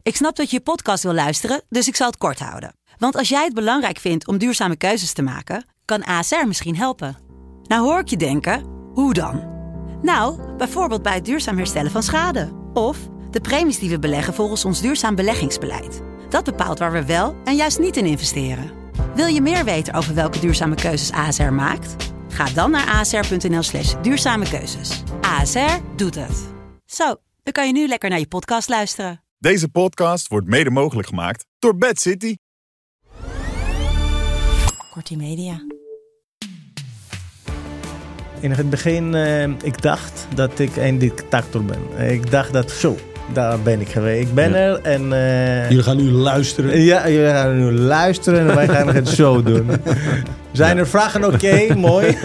Ik snap dat je podcast wil luisteren, dus ik zal het kort houden. Want als jij het belangrijk vindt om duurzame keuzes te maken, kan ASR misschien helpen. Nou hoor ik je denken, hoe dan? Nou, bijvoorbeeld bij het duurzaam herstellen van schade. Of de premies die we beleggen volgens ons duurzaam beleggingsbeleid. Dat bepaalt waar we wel en juist niet in investeren. Wil je meer weten over welke duurzame keuzes ASR maakt? Ga dan naar asr.nl/duurzame keuzes. ASR doet het. Zo, dan kan je nu lekker naar je podcast luisteren. Deze podcast wordt mede mogelijk gemaakt door Bad City. Kortie Media. In het begin, ik dacht dat ik een dictator ben. Ik dacht dat, zo, daar ben ik geweest. Ik ben er en... Jullie gaan nu luisteren. Ja, jullie gaan nu luisteren en wij gaan het zo doen. Zijn er vragen? Oké, mooi.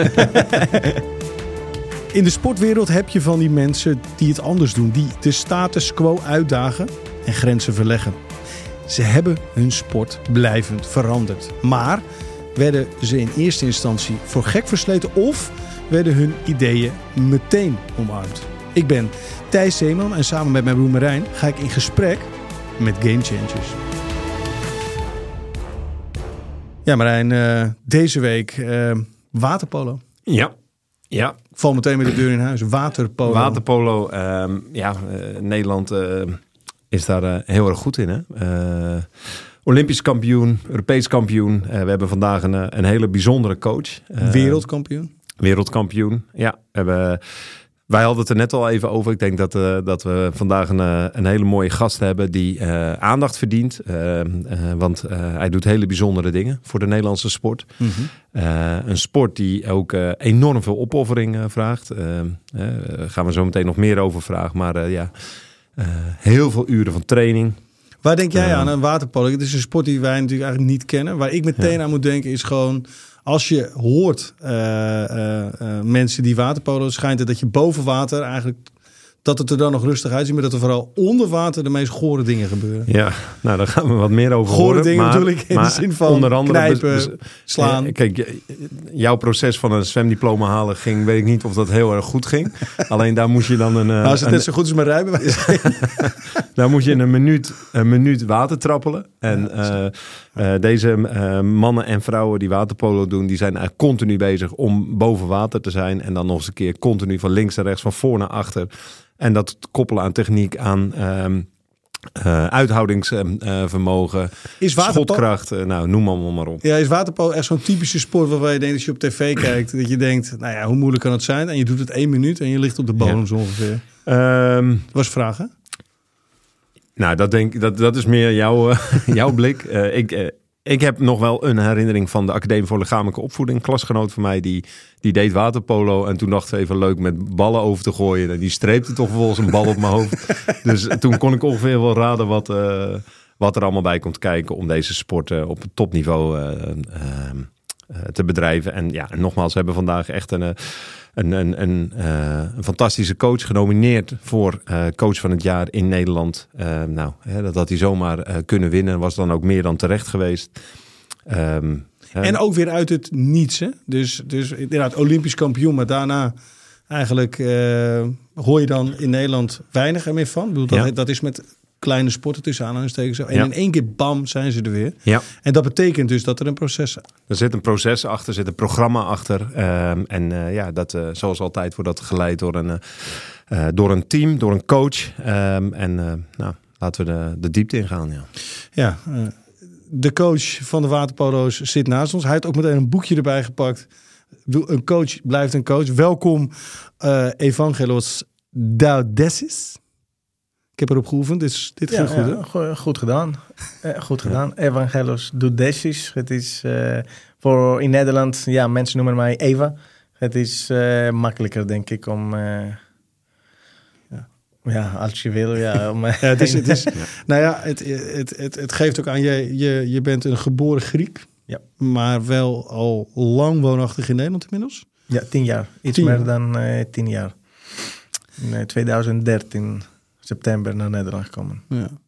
In de sportwereld heb je van die mensen die het anders doen. Die de status quo uitdagen en grenzen verleggen. Ze hebben hun sport blijvend veranderd. Maar werden ze in eerste instantie voor gek versleten of werden hun ideeën meteen omarmd? Ik ben Thijs Zeeman en samen met mijn broer Marijn ga ik in gesprek met Game Changers. Ja Marijn, deze week waterpolo. Ja. Ik val meteen met de deur in huis. Waterpolo. Nederland is daar heel erg goed in. Hè? Olympisch kampioen, Europees kampioen. We hebben vandaag een hele bijzondere coach. Wereldkampioen, ja. Wij hadden het er net al even over. Ik denk dat we vandaag een hele mooie gast hebben die aandacht verdient. Want hij doet hele bijzondere dingen voor de Nederlandse sport. Mm-hmm. Een sport die ook enorm veel opoffering vraagt. Gaan we zo meteen nog meer over vragen. Maar heel veel uren van training. Waar denk jij aan, een waterpolo? Het is een sport die wij natuurlijk eigenlijk niet kennen. Waar ik meteen aan moet denken is gewoon... Als je hoort mensen die waterpolo, schijnt het dat je boven water eigenlijk... dat het er dan nog rustig uitziet, maar dat er vooral onder water de meest gore dingen gebeuren. Ja, nou daar gaan we wat meer over gore horen. Dingen bedoel ik in de zin van onder andere knijpen, slaan. Kijk, jouw proces van een zwemdiploma halen ging, weet ik niet of dat heel erg goed ging. Alleen daar moest je dan een... als het net zo goed is mijn rijbewijs. Daar moet je een minuut water trappelen. En deze mannen en vrouwen die waterpolo doen, die zijn eigenlijk continu bezig om boven water te zijn. En dan nog eens een keer continu van links naar rechts, van voor naar achter. En dat koppelen aan techniek, aan uithoudingsvermogen, schotkracht, noem maar op. Ja, is waterpolo echt zo'n typische sport waarbij je denkt als je op tv kijkt, dat je denkt, nou ja, hoe moeilijk kan het zijn? En je doet het 1 minuut en je ligt op de bodem zo ongeveer. Was vragen? Nou, dat is meer jouw blik. Ik heb nog wel een herinnering van de Academie voor Lichamelijke Opvoeding. Een klasgenoot van mij die deed waterpolo. En toen dachten we even leuk met ballen over te gooien. En die streepte toch vervolgens een bal op mijn hoofd. Dus toen kon ik ongeveer wel raden wat er allemaal bij komt kijken om deze sport op het topniveau te bedrijven. En ja, nogmaals, we hebben vandaag echt een fantastische coach genomineerd voor coach van het jaar in Nederland. Dat had hij zomaar kunnen winnen. Was dan ook meer dan terecht geweest. En ook weer uit het niets. Hè? Dus inderdaad Olympisch kampioen. Maar daarna eigenlijk hoor je dan in Nederland weinig er meer van. Ik bedoel, dat is met kleine sporten tussen aanhalingstekens. En in één keer bam zijn ze er weer. Ja. En dat betekent dus dat er een proces is. Er zit een proces achter, er zit een programma achter. Dat zoals altijd wordt dat geleid door een team, door een coach. Laten we de diepte ingaan. De coach van de waterpolo's zit naast ons. Hij heeft ook meteen een boekje erbij gepakt. Een coach blijft een coach. Welkom Evangelos Doudesis. Ik heb erop geoefend, dus dit ging goed, hè? Goed gedaan. Goed gedaan. Evangelos Doudesis. Het is voor in Nederland, mensen noemen mij Eva. Het is makkelijker, denk ik, om... als je wil, het is, het geeft ook aan, je bent een geboren Griek. Ja. Maar wel al lang woonachtig in Nederland inmiddels? Ja, 10 jaar. Iets meer dan 10 jaar. In 2013... september naar Nederland gekomen.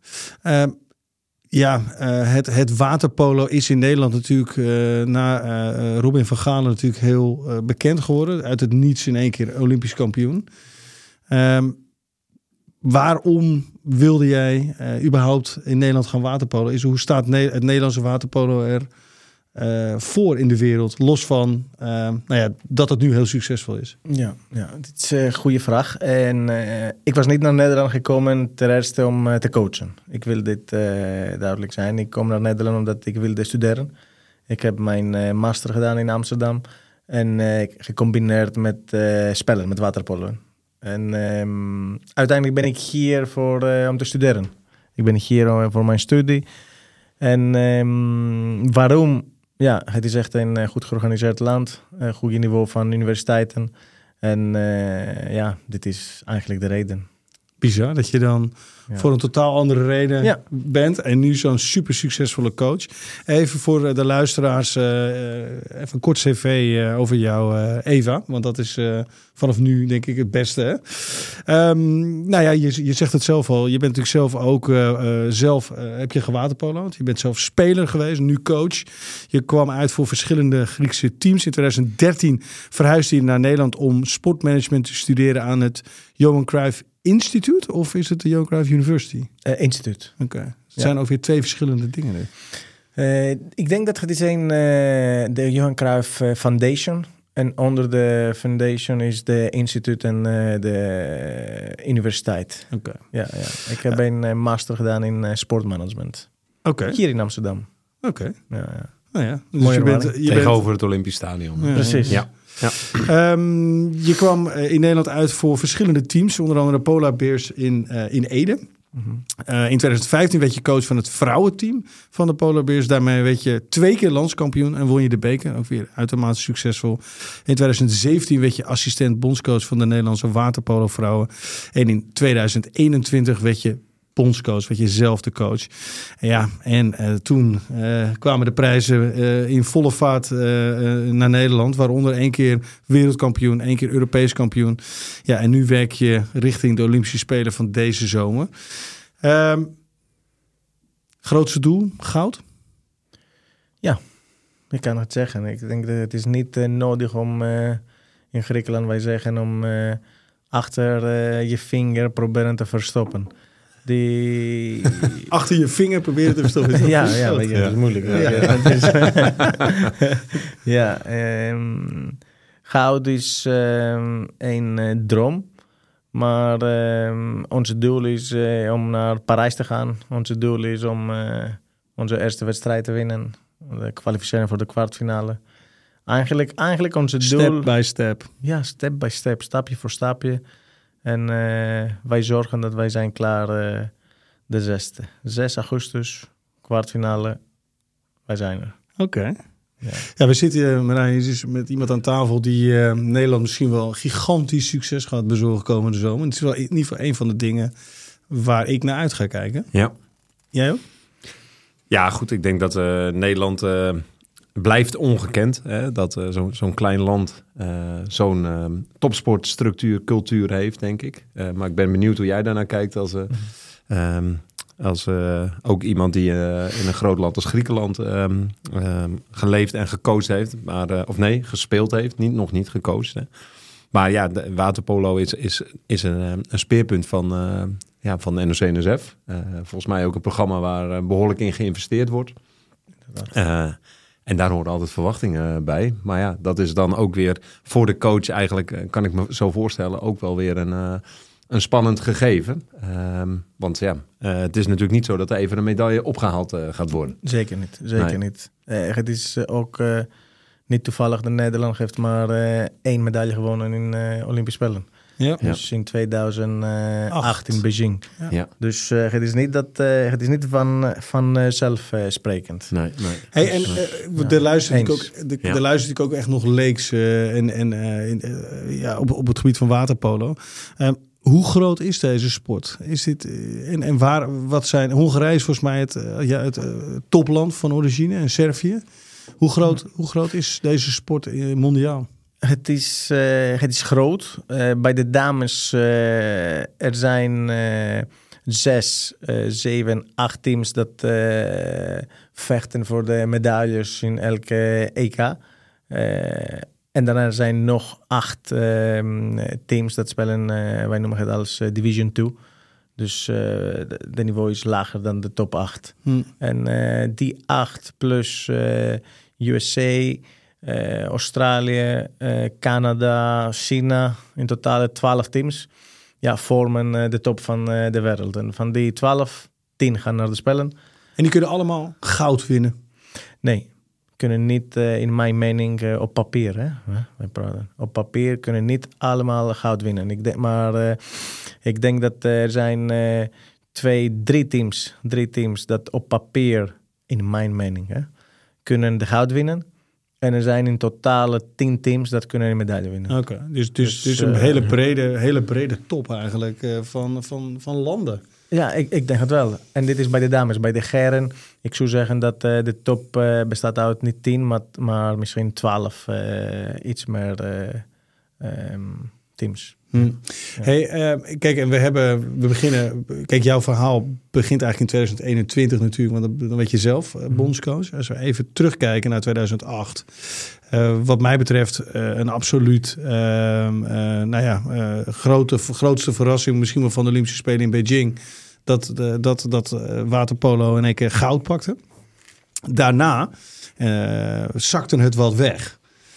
Het waterpolo is in Nederland natuurlijk na Robin van Galen natuurlijk heel bekend geworden. Uit het niets in één keer Olympisch kampioen. waarom wilde jij überhaupt in Nederland gaan waterpolo? Hoe staat het Nederlandse waterpolo er voor in de wereld? Los van dat het nu heel succesvol is. Ja, dit is een goede vraag. En ik was niet naar Nederland gekomen ten eerste om te coachen. Ik wil dit duidelijk zijn. Ik kom naar Nederland omdat ik wilde studeren. Ik heb mijn master gedaan in Amsterdam. En gecombineerd met spellen, met waterpolo. En uiteindelijk ben ik hier om te studeren. Ik ben hier voor mijn studie. En waarom? Ja, het is echt een goed georganiseerd land. Een goed niveau van universiteiten. En dit is eigenlijk de reden. Bizar dat je dan voor een totaal andere reden bent. En nu zo'n super succesvolle coach. Even voor de luisteraars, even een kort cv over jou, Eva. Want dat is vanaf nu denk ik het beste. Hè? Je zegt het zelf al. Je bent natuurlijk zelf ook heb je gewaterpolo'd. Je bent zelf speler geweest, nu coach. Je kwam uit voor verschillende Griekse teams. In 2013 verhuisde je naar Nederland om sportmanagement te studeren aan het Johan Cruijff Instituut, of is het de Johan Cruijff University? Instituut. Oké. Het zijn ook weer twee verschillende dingen. Ik denk dat het is de Johan Cruijff Foundation. En onder de foundation is de instituut en de universiteit. Oké. Ja. Ik heb een master gedaan in sportmanagement. Oké. Hier in Amsterdam. Oké. Ja. Nou ja. Dus mooie tegenover het Olympisch Stadion. Ja. Precies. Ja. Je kwam in Nederland uit voor verschillende teams, onder andere de Polar Bears in Ede. Mm-hmm. In 2015 werd je coach van het vrouwenteam van de Polar Bears. Daarmee werd je 2 keer landskampioen en won je de beker. Ook weer uitermate succesvol. In 2017 werd je assistent bondscoach van de Nederlandse waterpolo vrouwen. En in 2021 werd je bondscoach, werd je zelf de coach. Toen kwamen de prijzen in volle vaart naar Nederland. Waaronder 1 keer wereldkampioen, 1 keer Europees kampioen. Ja, en nu werk je richting de Olympische Spelen van deze zomer. Grootste doel, goud? Ja, ik kan het zeggen. Ik denk dat het is niet nodig om in Griekenland, wij zeggen, om achter je vinger proberen te verstoppen. Achter je vinger proberen te verstoppen. Dat is moeilijk. Goud is een droom. Maar ons doel is om naar Parijs te gaan. Ons doel is om onze eerste wedstrijd te winnen. Kwalificeren voor de kwartfinale. Eigenlijk onze doel... Step by step. Ja, step by step. Stapje voor stapje. En wij zorgen dat wij zijn klaar de 6e. 6 augustus, kwartfinale. Wij zijn er. Oké. Ja, we zitten met iemand aan tafel die Nederland misschien wel gigantisch succes gaat bezorgen komende zomer. Het is wel in ieder geval een van de dingen waar ik naar uit ga kijken. Ja. Jij ook? Ja, goed. Ik denk dat Nederland blijft ongekend. Hè? Dat zo'n klein land zo'n topsportstructuur, cultuur heeft, denk ik. Maar ik ben benieuwd hoe jij daarnaar kijkt als ook iemand die in een groot land als Griekenland geleefd en gecoacht heeft. Gespeeld heeft. Nog niet gecoacht. Hè? Maar ja, de waterpolo is een speerpunt van de NOC-NSF. Volgens mij ook een programma waar behoorlijk in geïnvesteerd wordt. En daar horen altijd verwachtingen bij. Maar ja, dat is dan ook weer voor de coach eigenlijk, kan ik me zo voorstellen, ook wel weer een spannend gegeven. Want het is natuurlijk niet zo dat er even een medaille opgehaald gaat worden. Zeker niet. Het is ook niet toevallig dat Nederland heeft maar 1 medaille gewonnen in Olympische Spelen. Ja. Dus in 2008 in Beijing. Ja. Dus het is niet van zelfsprekend. Nee. Hey, en er luistert natuurlijk ook echt nog leeks op het gebied van waterpolo. Hoe groot is deze sport? Is dit en waar? Wat zijn Hongarije is volgens mij het topland van origine en Servië. Hoe groot is deze sport mondiaal? Het is groot. Bij de dames er zijn 6, 7, 8 teams dat vechten voor de medailles in elke EK. En daarna zijn nog 8 teams dat spelen, wij noemen het als Division 2. Dus de niveau is lager dan de top 8. En die 8 plus USA, Australië, Canada, China, in totaal 12 teams, vormen de top van de wereld. En van die 12, 10 gaan naar de Spelen. En die kunnen allemaal goud winnen? Nee, kunnen niet, in mijn mening, op papier. Hè? Wij praten. Op papier kunnen niet allemaal goud winnen. Ik denk dat er zijn 3 teams dat op papier, in mijn mening, kunnen de goud winnen. En er zijn in totaal 10 teams dat kunnen een medaille winnen. Oké, dus een hele brede top eigenlijk van landen. Ja, ik denk het wel. En dit is bij de dames. Bij de heren, ik zou zeggen dat de top bestaat uit niet 10, maar misschien 12 iets meer teams. Ja. Hey, kijk, en we beginnen. Kijk, jouw verhaal begint eigenlijk in 2021 natuurlijk, want dan weet je zelf bondscoach. Als we even terugkijken naar 2008, wat mij betreft een absoluut, grootste verrassing misschien wel van de Olympische Spelen in Beijing, dat waterpolo in één keer goud pakte. Daarna zakte het wat weg.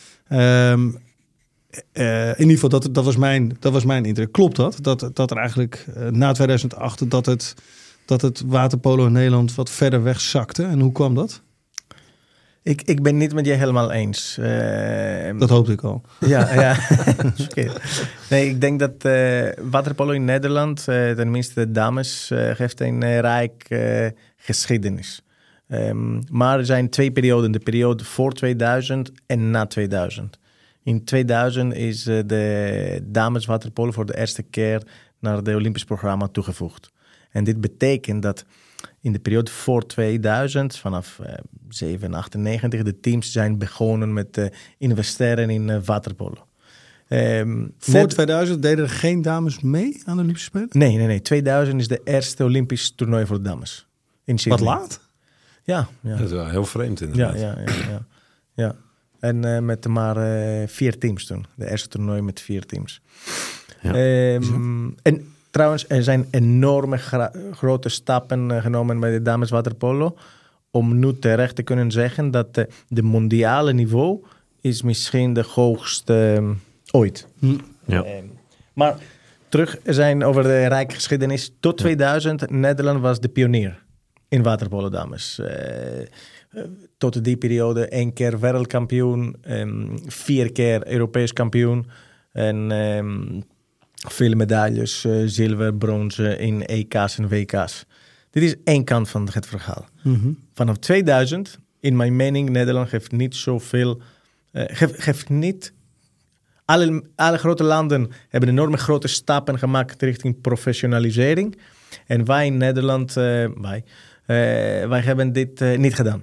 In ieder geval, dat was mijn indruk. Klopt dat er eigenlijk na 2008 dat het waterpolo in Nederland wat verder wegzakte? En hoe kwam dat? Ik ben niet met je helemaal eens. Dat hoopte ik al. Ja. Nee, ik denk dat waterpolo in Nederland, tenminste de dames, heeft een rijk geschiedenis. Maar er zijn 2 perioden. De periode voor 2000 en na 2000. In 2000 is de dames waterpolo voor de eerste keer naar het Olympisch programma toegevoegd. En dit betekent dat in de periode voor 2000, vanaf 97, de teams zijn begonnen met investeren in waterpolo. Voor 2000 deden er geen dames mee aan de Olympische Spelen? Nee. 2000 is de eerste Olympisch toernooi voor de dames. In Sydney. Wat laat? Ja. Dat is wel heel vreemd inderdaad. Ja. En met maar 4 teams toen. De eerste toernooi met 4 teams. Ja. En trouwens, er zijn enorme grote stappen genomen bij de dames waterpolo. Om nu terecht te kunnen zeggen dat de mondiale niveau is misschien de hoogste ooit. Ja. Maar terug zijn over de rijke geschiedenis. Tot 2000, Nederland was de pionier in waterpolo dames. Tot die periode 1 keer wereldkampioen, 4 keer Europees kampioen en veel medailles, zilver, bronzen in EK's en WK's. Dit is 1 kant van het verhaal. Vanaf 2000, in mijn mening, Nederland heeft niet zoveel, heeft niet. Alle grote landen hebben enorme grote stappen gemaakt richting professionalisering. En wij in Nederland, wij hebben dit niet gedaan.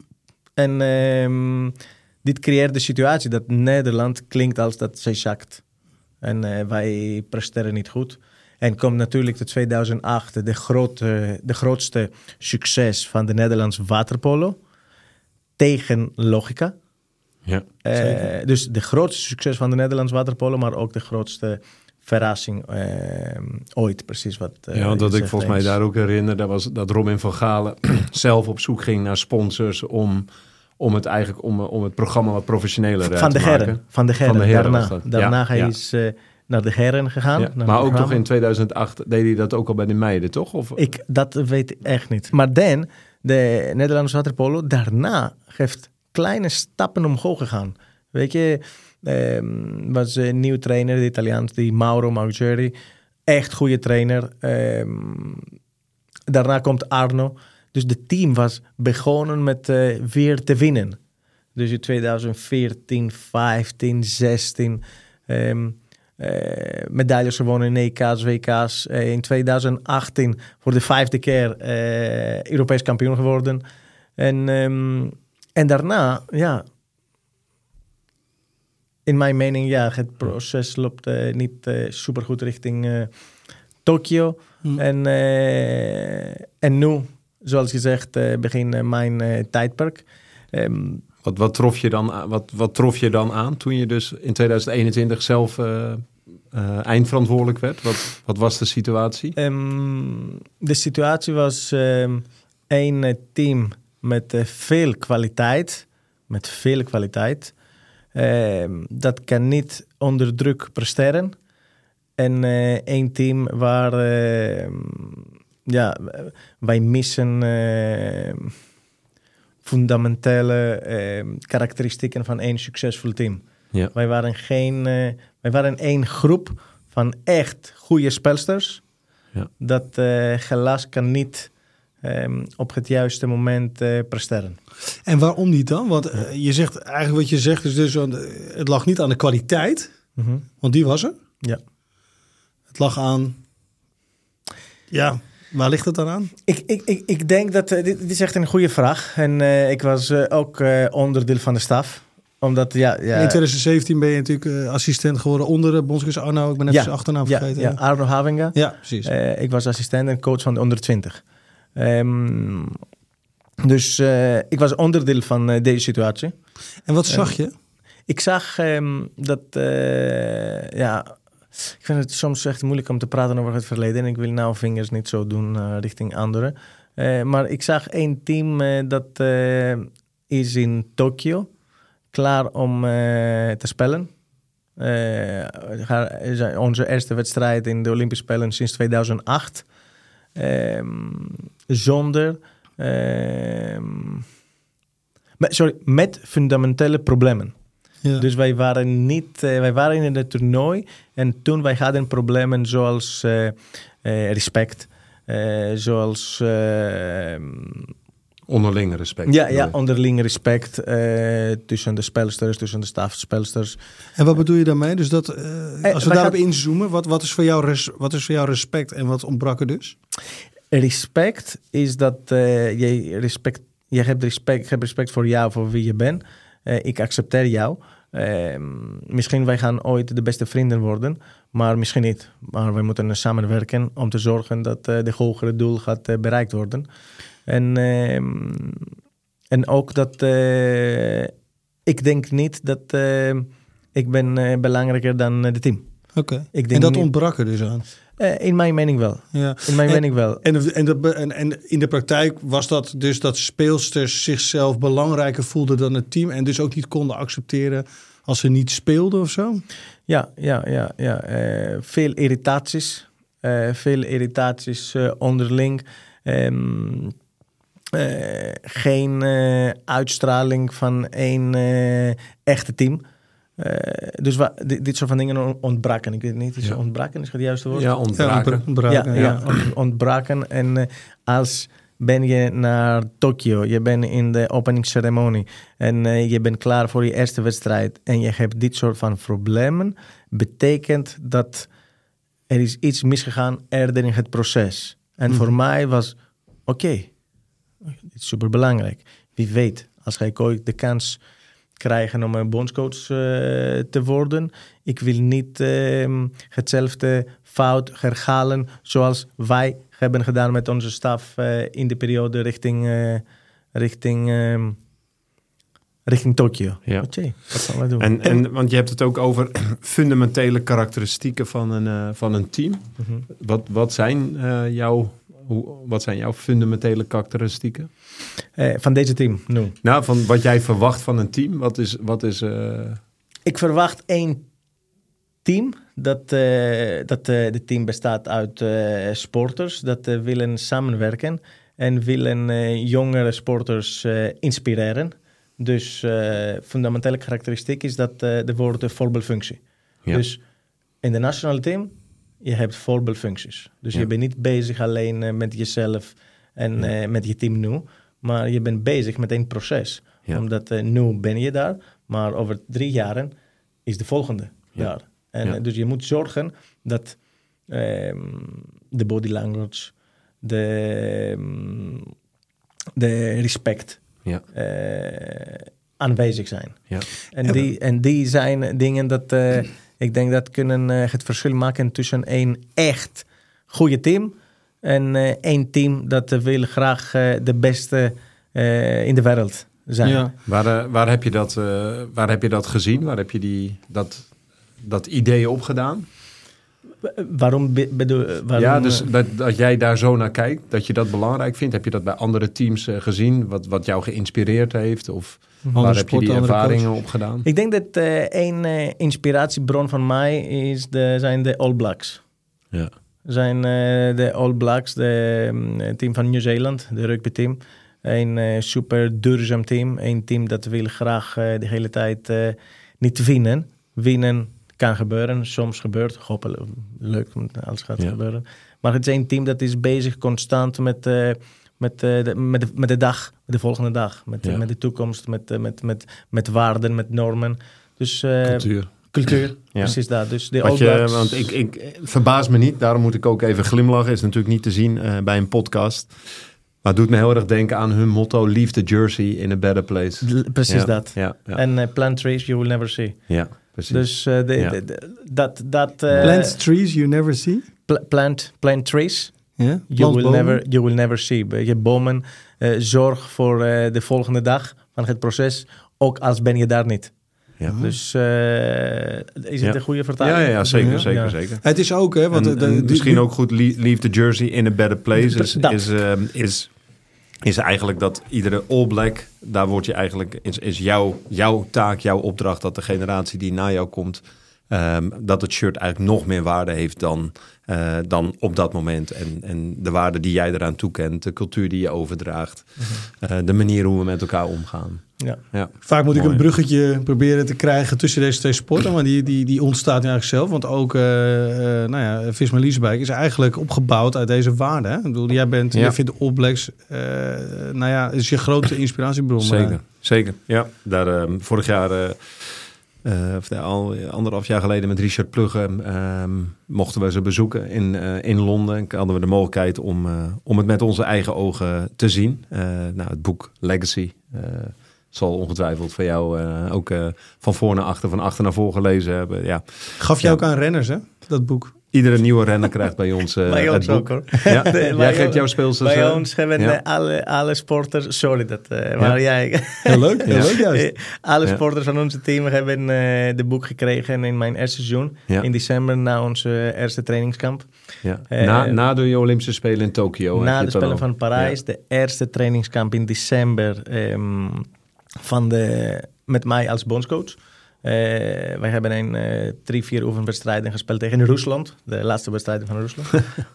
En dit creëert de situatie dat Nederland klinkt als dat zij zakt. En wij presteren niet goed. En komt natuurlijk de 2008, de grootste succes van de Nederlandse waterpolo. Tegen logica. Ja, dus de grootste succes van de Nederlandse waterpolo, maar ook de grootste verrassing ooit, precies wat. Want wat ik volgens mij daar ook herinner, dat was dat Robin van Galen zelf op zoek ging naar sponsors om het programma wat professioneler te maken. Van de heren. Daarna hij is naar de heren gegaan. Ja, maar ook toch in 2008 deed hij dat ook al bij de meiden, toch? Of? Dat weet ik echt niet. Maar de Nederlandse waterpolo daarna heeft kleine stappen omhoog gegaan. Weet je, was een nieuwe trainer, de Italiaans, die Mauro Maugeri. Echt goede trainer. Daarna komt Arno. Dus het team was begonnen met weer te winnen. Dus in 2014, 15, 16 medailles gewonnen in EK's, WK's. In 2018 voor de 5e keer Europees kampioen geworden. En daarna, in mijn mening, het proces loopt niet supergoed richting Tokio. En nu, zoals gezegd, begin mijn tijdperk. Wat trof je dan aan toen je dus in 2021 zelf eindverantwoordelijk werd? Wat was de situatie? De situatie was een team met veel kwaliteit. Dat kan niet onder druk presteren. En één team waar wij missen fundamentele karakteristieken van één succesvol team. Ja. Wij waren één groep van echt goede spelsters. Ja. Dat helaas kan niet op het juiste moment presteren. En waarom niet dan? Want je zegt eigenlijk wat je zegt is dus het lag niet aan de kwaliteit, want die was er. Ja. Het lag aan. Ja, waar ligt het dan aan? Ik denk dat dit is echt een goede vraag. En ik was ook onderdeel van de staf. Omdat in 2017 ben je natuurlijk assistent geworden onder de bondscoach Arno. Ik ben even zijn achternaam vergeten. Ja, Arno Havinga. Ja, precies. Ik was assistent en coach van de onder 20. Dus ik was onderdeel van deze situatie. En wat zag je? Ik zag dat... ik vind het soms echt moeilijk om te praten over het verleden. En ik wil nou vingers niet zo doen richting anderen. Maar ik zag één team dat is in Tokio. Klaar om te spelen. Onze eerste wedstrijd in de Olympische Spelen sinds 2008. Met fundamentele problemen. Ja. Dus wij waren in het toernooi en toen wij hadden problemen zoals respect, zoals... Onderling respect. Ja, onderling respect tussen de spelsters, tussen de stafspelsters. En wat bedoel je daarmee? Dus dat, als we daarop inzoomen, wat is voor jou respect en wat ontbrak er dus? Respect is dat je hebt respect voor jou, voor wie je bent. Ik accepteer jou. Misschien wij gaan ooit de beste vrienden worden, maar misschien niet. Maar wij moeten samenwerken om te zorgen dat de hogere doel gaat bereikt worden. En ook dat ik denk niet dat ik ben belangrijker dan het team. Oké. En dat ontbrak er dus aan? In mijn mening wel. Ja. In mijn mening wel. En in de praktijk was dat dus dat speelsters zichzelf belangrijker voelden dan het team en dus ook niet konden accepteren als ze niet speelden of zo? Ja. Veel irritaties onderling. Geen uitstraling van één echte team. Dus dit soort van dingen ontbraken. Ik weet niet, ontbraken is het juiste woord? Ja, ontbraken. Ontbraken. En als ben je naar Tokio, je bent in de openingsceremonie en je bent klaar voor je eerste wedstrijd en je hebt dit soort van problemen, betekent dat er is iets misgegaan eerder in het proces. En voor mij was, oké, dit is super belangrijk. Wie weet, als jij ooit de kans krijgen om een bondscoach te worden. Ik wil niet hetzelfde fout herhalen zoals wij hebben gedaan met onze staf in de periode richting Tokio. Ja. Oké, wat gaan we doen? En want je hebt het ook over fundamentele karakteristieken van een team. Wat zijn jouw fundamentele karakteristieken? Van deze team, nu. Nou, van wat jij verwacht van een team. Wat is Ik verwacht één team. Dat de team bestaat uit sporters. Dat willen samenwerken. En willen jongere sporters inspireren. Dus fundamentele karakteristiek is dat de woord voorbeeldfunctie. Ja. Dus in de nationale team, je hebt voorbeeldfuncties. Dus je bent niet bezig alleen met jezelf en met je team nu. Maar je bent bezig met een proces. Ja. Omdat nu ben je daar. Maar over 3 jaren is de volgende jaar. En dus je moet zorgen dat de body language, de respect aanwezig zijn. Ja. En die zijn dingen dat ik denk dat kunnen het verschil maken tussen een echt goede team en één team dat wil graag de beste in de wereld zijn. Ja. Waar heb je dat gezien? Waar heb je dat idee opgedaan? Waarom bedoel Ja, dus dat jij daar zo naar kijkt, dat je dat belangrijk vindt. Heb je dat bij andere teams gezien? Wat jou geïnspireerd heeft? Of waar heb je die ervaringen op gedaan? Ik denk dat een inspiratiebron van mij zijn de All Blacks. Ja. Zijn de All Blacks, de team van Nieuw-Zeeland, de rugbyteam. Een super duurzaam team. Een team dat wil graag de hele tijd niet winnen. Winnen kan gebeuren, soms gebeurt. Hopelijk leuk als gaat gebeuren. Maar het is een team dat is bezig constant met de dag, met de volgende dag. Met de toekomst, met waarden, met normen. Dus, Cultuur, precies dat. Dus de All Blacks. Want ik verbaas me niet, daarom moet ik ook even glimlachen. Is natuurlijk niet te zien bij een podcast. Maar het doet me heel erg denken aan hun motto: leave the jersey in a better place. Precies dat. Ja. En plant trees you will never see. Ja, precies. Dus plant trees you never see? Plant trees. Ja? You will never see. Je bomen zorg voor de volgende dag van het proces, ook als ben je daar niet. Ja. Dus is het een goede vertaling? Ja, zeker. Het is ook, hè? Misschien ook goed, leave the jersey in a better place. Is eigenlijk dat iedere All Black, daar word je eigenlijk, is jouw taak, jouw opdracht, dat de generatie die na jou komt, dat het shirt eigenlijk nog meer waarde heeft dan op dat moment. En de waarde die jij eraan toekent, de cultuur die je overdraagt, de manier hoe we met elkaar omgaan. Ja. Vaak moet ik een bruggetje proberen te krijgen tussen deze twee sporten, maar die ontstaat nu eigenlijk zelf. Want ook Visma Leasebike is eigenlijk opgebouwd uit deze waarden. Hè? Ik bedoel, jij vindt de All Blacks, is je grote inspiratiebron. Zeker. Ja, daar vorig jaar, al 1,5 jaar geleden met Richard Plugge mochten we ze bezoeken in Londen. En hadden we de mogelijkheid om het met onze eigen ogen te zien. Het boek Legacy zal ongetwijfeld voor jou ook van voor naar achter, van achter naar voor gelezen hebben. Ja. Gaf je ook aan renners, hè, dat boek? Iedere nieuwe renner krijgt bij ons het boek. Ook, hoor. Ja? Jij geeft jouw speelsters. Bij ons hebben alle sporters... Sorry, maar jij... Heel leuk juist. Alle sporters van onze team hebben de boek gekregen in mijn eerste seizoen. Ja. In december, na onze eerste trainingskamp. Ja. Na de Olympische Spelen in Tokio. Na de Spelen van Parijs. De eerste trainingskamp in december met mij als bondscoach. Wij hebben 3-4 oefenwedstrijden gespeeld tegen Rusland. De laatste wedstrijden van Rusland.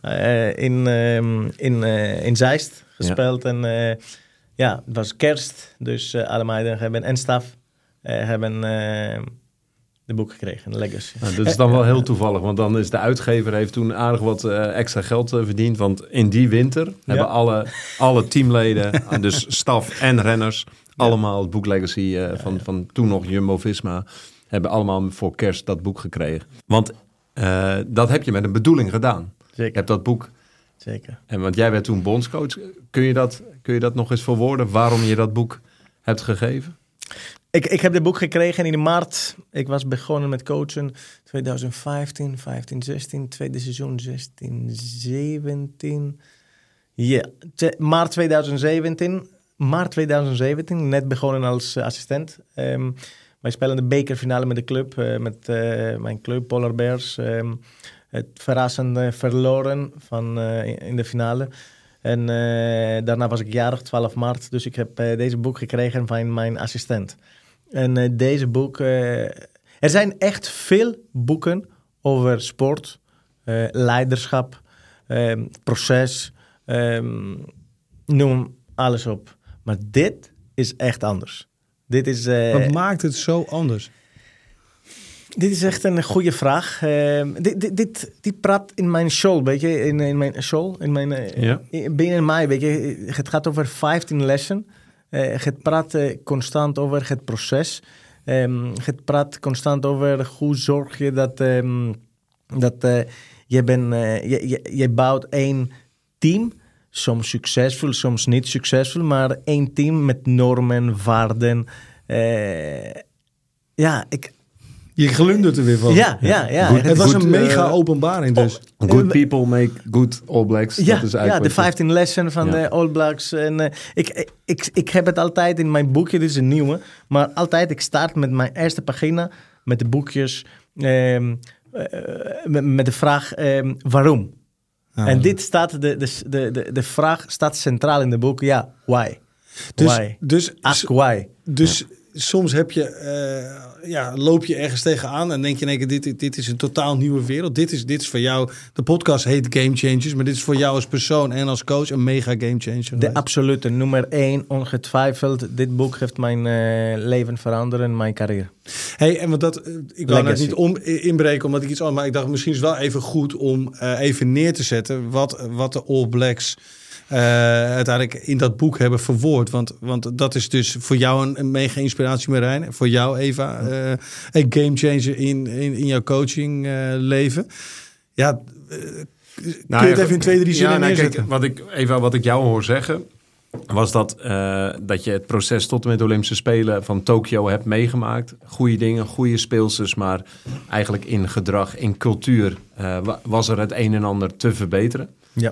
In Zeist gespeeld. Ja. En het was kerst. Dus alle meiden en staf hebben de boek gekregen. Legacy. Nou, dat is dan wel heel toevallig. Want dan is de uitgever heeft toen aardig wat extra geld verdiend. Want in die winter hebben alle teamleden, dus staf en renners, allemaal het boek Legacy van toen nog Jumbo-Visma, hebben allemaal voor kerst dat boek gekregen. Want dat heb je met een bedoeling gedaan. Zeker. Je hebt dat boek. Zeker. En want jij werd toen bondscoach. Kun je dat nog eens verwoorden? Waarom je dat boek hebt gegeven? Ik heb het boek gekregen in maart. Ik was begonnen met coachen 2015, 16, tweede seizoen 16, 17. Ja, maart 2017. Maart 2017, net begonnen als assistent. Wij spelen de bekerfinale met de club, met mijn club Polar Bears. Het verrassende verloren in de finale. En daarna was ik jarig, 12 maart. Dus ik heb deze boek gekregen van mijn assistent. En deze boek... er zijn echt veel boeken over sport, leiderschap, proces, noem alles op. Maar dit is echt anders. Dit is, wat maakt het zo anders? Dit is echt een goede vraag. Dit praat in mijn show, weet je. In mijn show, binnen mij, weet je. Het gaat over 15 lessen. Het praat constant over het proces. Het praat constant over hoe zorg je dat je bouwt één team. Soms succesvol, soms niet succesvol, maar één team met normen, waarden. Je glundert er weer van. Ja. Het was een mega openbaring dus. Good people make good All Blacks. Ja, de 15 lessen van de All Blacks. En, ik heb het altijd in mijn boekje, dit is een nieuwe. Maar altijd, ik start met mijn eerste pagina, met de boekjes. met de vraag waarom. Nou, En dit staat, de vraag staat centraal in de boek. Ja, why? Why? Ask why. Dus soms heb loop je ergens tegenaan en denk je in één keer, dit is een totaal nieuwe wereld. Dit is voor jou, de podcast heet Game Changers, maar dit is voor jou als persoon en als coach een mega game changer. De absolute nummer 1, ongetwijfeld. Dit boek heeft mijn leven veranderd en mijn carrière. Hey, en want ik wou het niet inbreken omdat ik iets anders, maar ik dacht misschien is het wel even goed om even neer te zetten wat de All Blacks uiteindelijk in dat boek hebben verwoord. Want dat is dus voor jou een mega inspiratie, Marijn. Voor jou, Eva, een game changer in jouw coaching leven. Ja, kun je het even in 2-3 zinnen neerzetten? Kijk, wat ik jou hoor zeggen, was dat je het proces tot en met de Olympische Spelen van Tokio hebt meegemaakt. Goede dingen, goede speelsters, maar eigenlijk in gedrag, in cultuur was er het een en ander te verbeteren. Ja.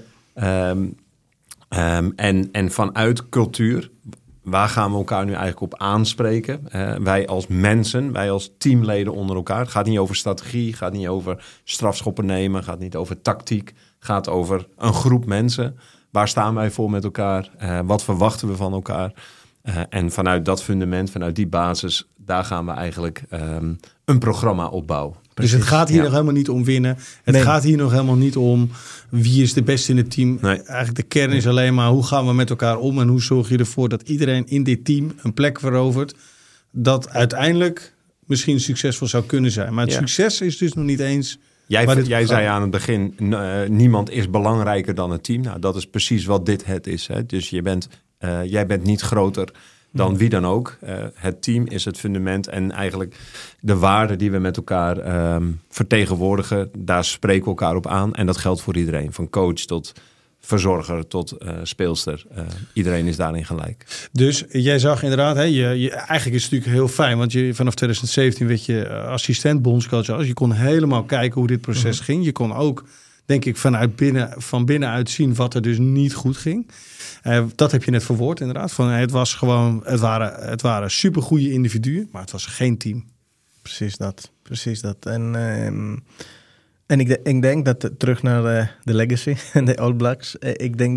En vanuit cultuur, waar gaan we elkaar nu eigenlijk op aanspreken? Wij als mensen, wij als teamleden onder elkaar. Het gaat niet over strategie, het gaat niet over strafschoppen nemen, het gaat niet over tactiek. Het gaat over een groep mensen. Waar staan wij voor met elkaar? Wat verwachten we van elkaar? En vanuit dat fundament, vanuit die basis, daar gaan we eigenlijk een programma opbouwen. Dus het gaat hier nog helemaal niet om winnen. Het gaat hier nog helemaal niet om wie is de beste in het team. Nee. Eigenlijk de kern is alleen maar hoe gaan we met elkaar om en hoe zorg je ervoor dat iedereen in dit team een plek verovert dat uiteindelijk misschien succesvol zou kunnen zijn. Maar het succes is dus nog niet eens. Jij zei aan het begin, niemand is belangrijker dan het team. Nou, dat is precies wat dit het is. Hè? Dus jij bent niet groter dan wie dan ook. Het team is het fundament en eigenlijk de waarden die we met elkaar vertegenwoordigen, daar spreken we elkaar op aan. En dat geldt voor iedereen, van coach tot verzorger tot speelster. Iedereen is daarin gelijk. Dus jij zag inderdaad, eigenlijk is het natuurlijk heel fijn, want vanaf 2017 werd je assistent bondscoach. Dus je kon helemaal kijken hoe dit proces ging. Je kon ook, denk ik, van binnenuit zien wat er dus niet goed ging. Dat heb je net verwoord inderdaad. Het waren supergoeie individuen, maar het was geen team. Precies dat. En ik denk dat, terug naar de legacy en de All Blacks. Ik denk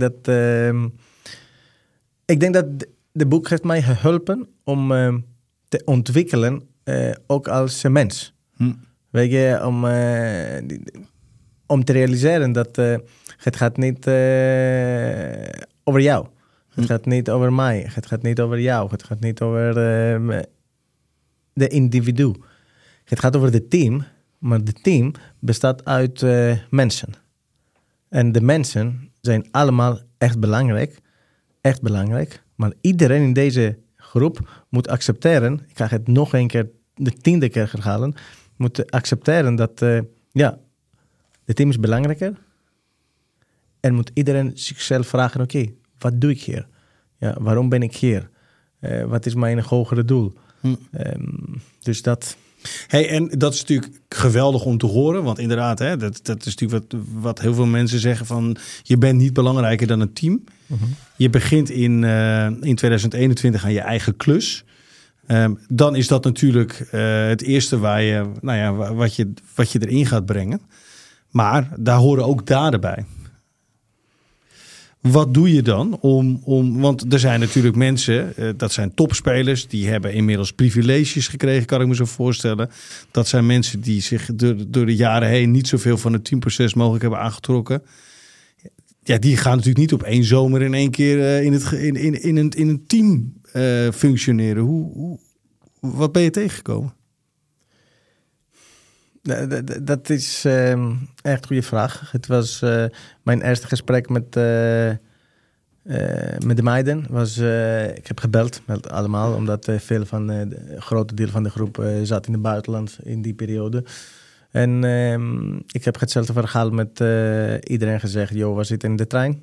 dat de boek heeft mij geholpen om te ontwikkelen, ook als mens. Weet je, om te realiseren dat het gaat niet over jou. Het gaat niet over mij. Het gaat niet over jou. Het gaat niet over de individu. Het gaat over het team. Maar het team bestaat uit mensen. En de mensen zijn allemaal echt belangrijk. Echt belangrijk. Maar iedereen in deze groep moet accepteren. Ik ga het nog een keer, de 10e keer herhalen. Moet accepteren dat het team is belangrijker. En moet iedereen zichzelf vragen, oké, wat doe ik hier? Ja, waarom ben ik hier? Wat is mijn hogere doel? Dus dat. Hey, en dat is natuurlijk geweldig om te horen. Want inderdaad, dat is natuurlijk wat heel veel mensen zeggen van je bent niet belangrijker dan een team. Je begint in 2021 aan je eigen klus. Dan is dat natuurlijk het eerste waar je, wat je erin gaat brengen. Maar daar horen ook daden bij. Wat doe je dan want er zijn natuurlijk mensen, dat zijn topspelers, die hebben inmiddels privileges gekregen, kan ik me zo voorstellen. Dat zijn mensen die zich door de jaren heen niet zoveel van het teamproces mogelijk hebben aangetrokken. Ja, die gaan natuurlijk niet op één zomer in één keer in een team functioneren. Wat ben je tegengekomen? Dat is echt een goede vraag. Het was mijn eerste gesprek met de meiden. Ik heb gebeld met allemaal, omdat een grote deel van de groep zat in het buitenland in die periode. En ik heb hetzelfde verhaal met iedereen gezegd. We zitten in de trein.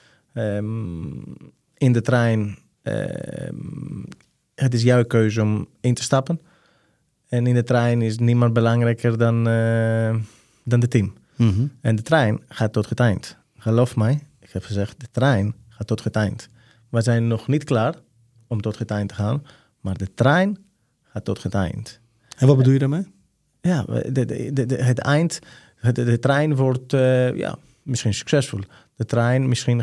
In de trein, het is jouw keuze om in te stappen. En in de trein is niemand belangrijker dan de team. En de trein gaat tot het eind. Geloof mij, ik heb gezegd, de trein gaat tot het eind. We zijn nog niet klaar om tot het eind te gaan. Maar de trein gaat tot het eind. En wat bedoel je daarmee? het eind, de trein wordt misschien succesvol. De trein misschien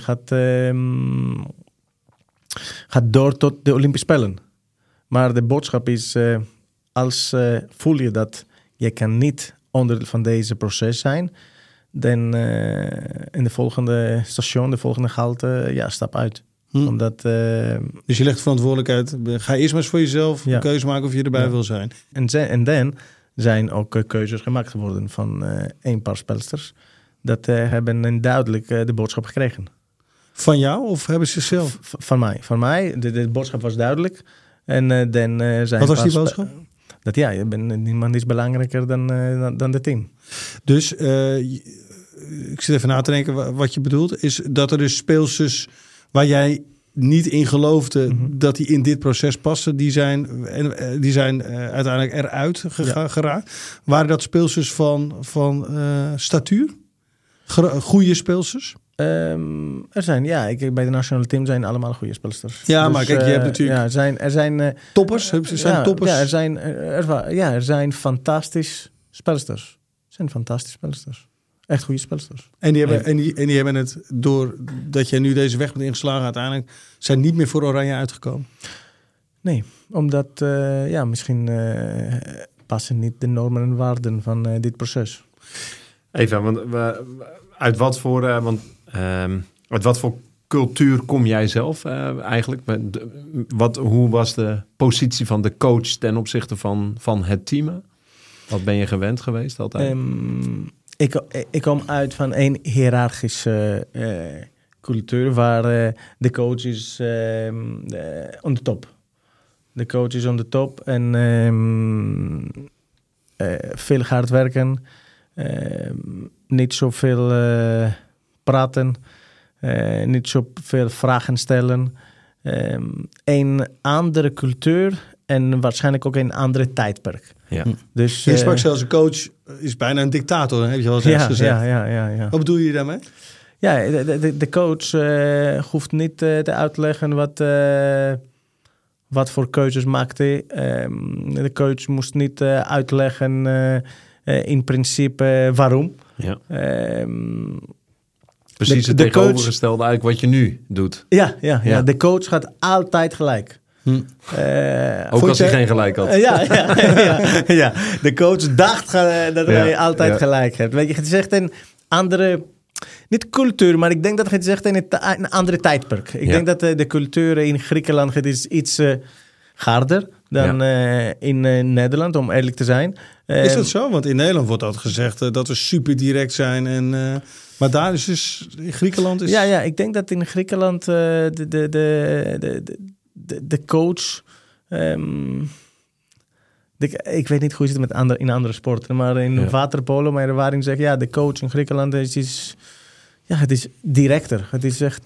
gaat door tot de Olympische Spelen. Maar de boodschap is, als voel je dat je kan niet onderdeel van deze proces zijn, dan in de volgende station, de volgende halte, stap uit. Omdat, dus je legt verantwoordelijkheid. Ga eerst maar eens voor jezelf een keuze maken of je erbij wil zijn. En dan zijn ook keuzes gemaakt geworden van een paar spelsters. Dat hebben duidelijk de boodschap gekregen. Van jou of hebben ze zelf? Van mij. Van mij. De boodschap was duidelijk. En dan zijn wat was die boodschap? Dat niemand is belangrijker dan de team. Dus ik zit even na te denken wat je bedoelt. Is dat er dus speelsters waar jij niet in geloofde dat die in dit proces passen, die zijn uiteindelijk eruit geraakt. Waren dat speelsters van statuur? Goede speelsters? Er zijn, bij de nationale team zijn allemaal goede spelsters. Ja, dus, maar kijk, je hebt natuurlijk... er zijn toppers? Toppers? Ja, er zijn fantastisch spelsters. Echt goede spelsters. En die hebben het, doordat jij nu deze weg bent ingeslagen, uiteindelijk zijn niet meer voor Oranje uitgekomen? Nee, omdat misschien passen niet de normen en waarden van dit proces. Even, want uit wat voor cultuur kom jij zelf eigenlijk? Hoe was de positie van de coach ten opzichte van het team? Wat ben je gewend geweest altijd? Ik kom uit van een hiërarchische cultuur waar de coach is on the top. De coach is on the top en veel hard werken. Niet zoveel praten. Niet zoveel vragen stellen. Een andere cultuur en waarschijnlijk ook een andere tijdperk. Ja. Dus, je sprak zelfs een coach is bijna een dictator, heb je wel eens gezegd. Ja. Wat bedoel je daarmee? Ja, de coach hoeft niet te uitleggen wat voor keuzes maakte. De coach moest niet uitleggen in principe waarom. Ja. Precies het tegenovergestelde eigenlijk wat je nu doet. Ja. De coach gaat altijd gelijk. Ook als hij geen gelijk had. Ja. De coach dacht dat hij altijd gelijk heeft. Weet je, het is echt een andere, niet cultuur, maar ik denk dat het zegt een andere tijdperk. Ik denk dat de cultuur in Griekenland het is iets harder dan in Nederland, om eerlijk te zijn. Is dat zo? Want in Nederland wordt altijd gezegd dat we super direct zijn. Maar daar is dus in Griekenland is... Ja, ik denk dat in Griekenland de coach... ik weet niet hoe het met in andere sporten, maar in waterpolo, mijn ervaring zegt, de coach in Griekenland is het is directer. Het is echt...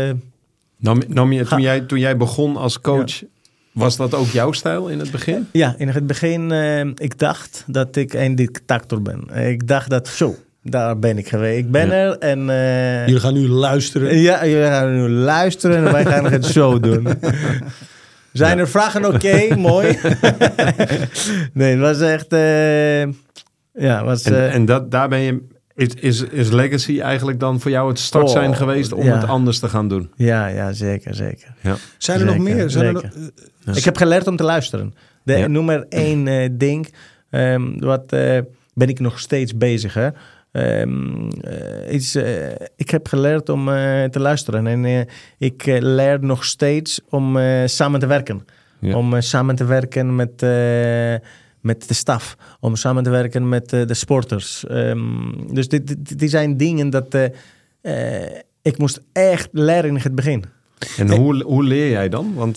Toen jij begon als coach, was dat ook jouw stijl in het begin? Ja, in het begin, ik dacht dat ik een dictator ben. Ik dacht dat, daar ben ik geweest. Ik ben er en... jullie gaan nu luisteren. Ja, jullie gaan nu luisteren en wij gaan het zo doen. Zijn er vragen? Oké, mooi. Nee, het was echt... daar ben je... Is legacy eigenlijk dan voor jou het start zijn geweest om het anders te gaan doen? Ja, zeker. Ja. Zijn er nog meer? Ik heb geleerd om te luisteren. Nummer 1 ding, wat ben ik nog steeds bezig, hè? Ik heb geleerd om te luisteren en ik leer nog steeds om samen te werken. Ja. Om samen te werken met de staf, om samen te werken met de sporters. Dus die zijn dingen dat ik moest echt leren in het begin. En hoe leer jij dan? Want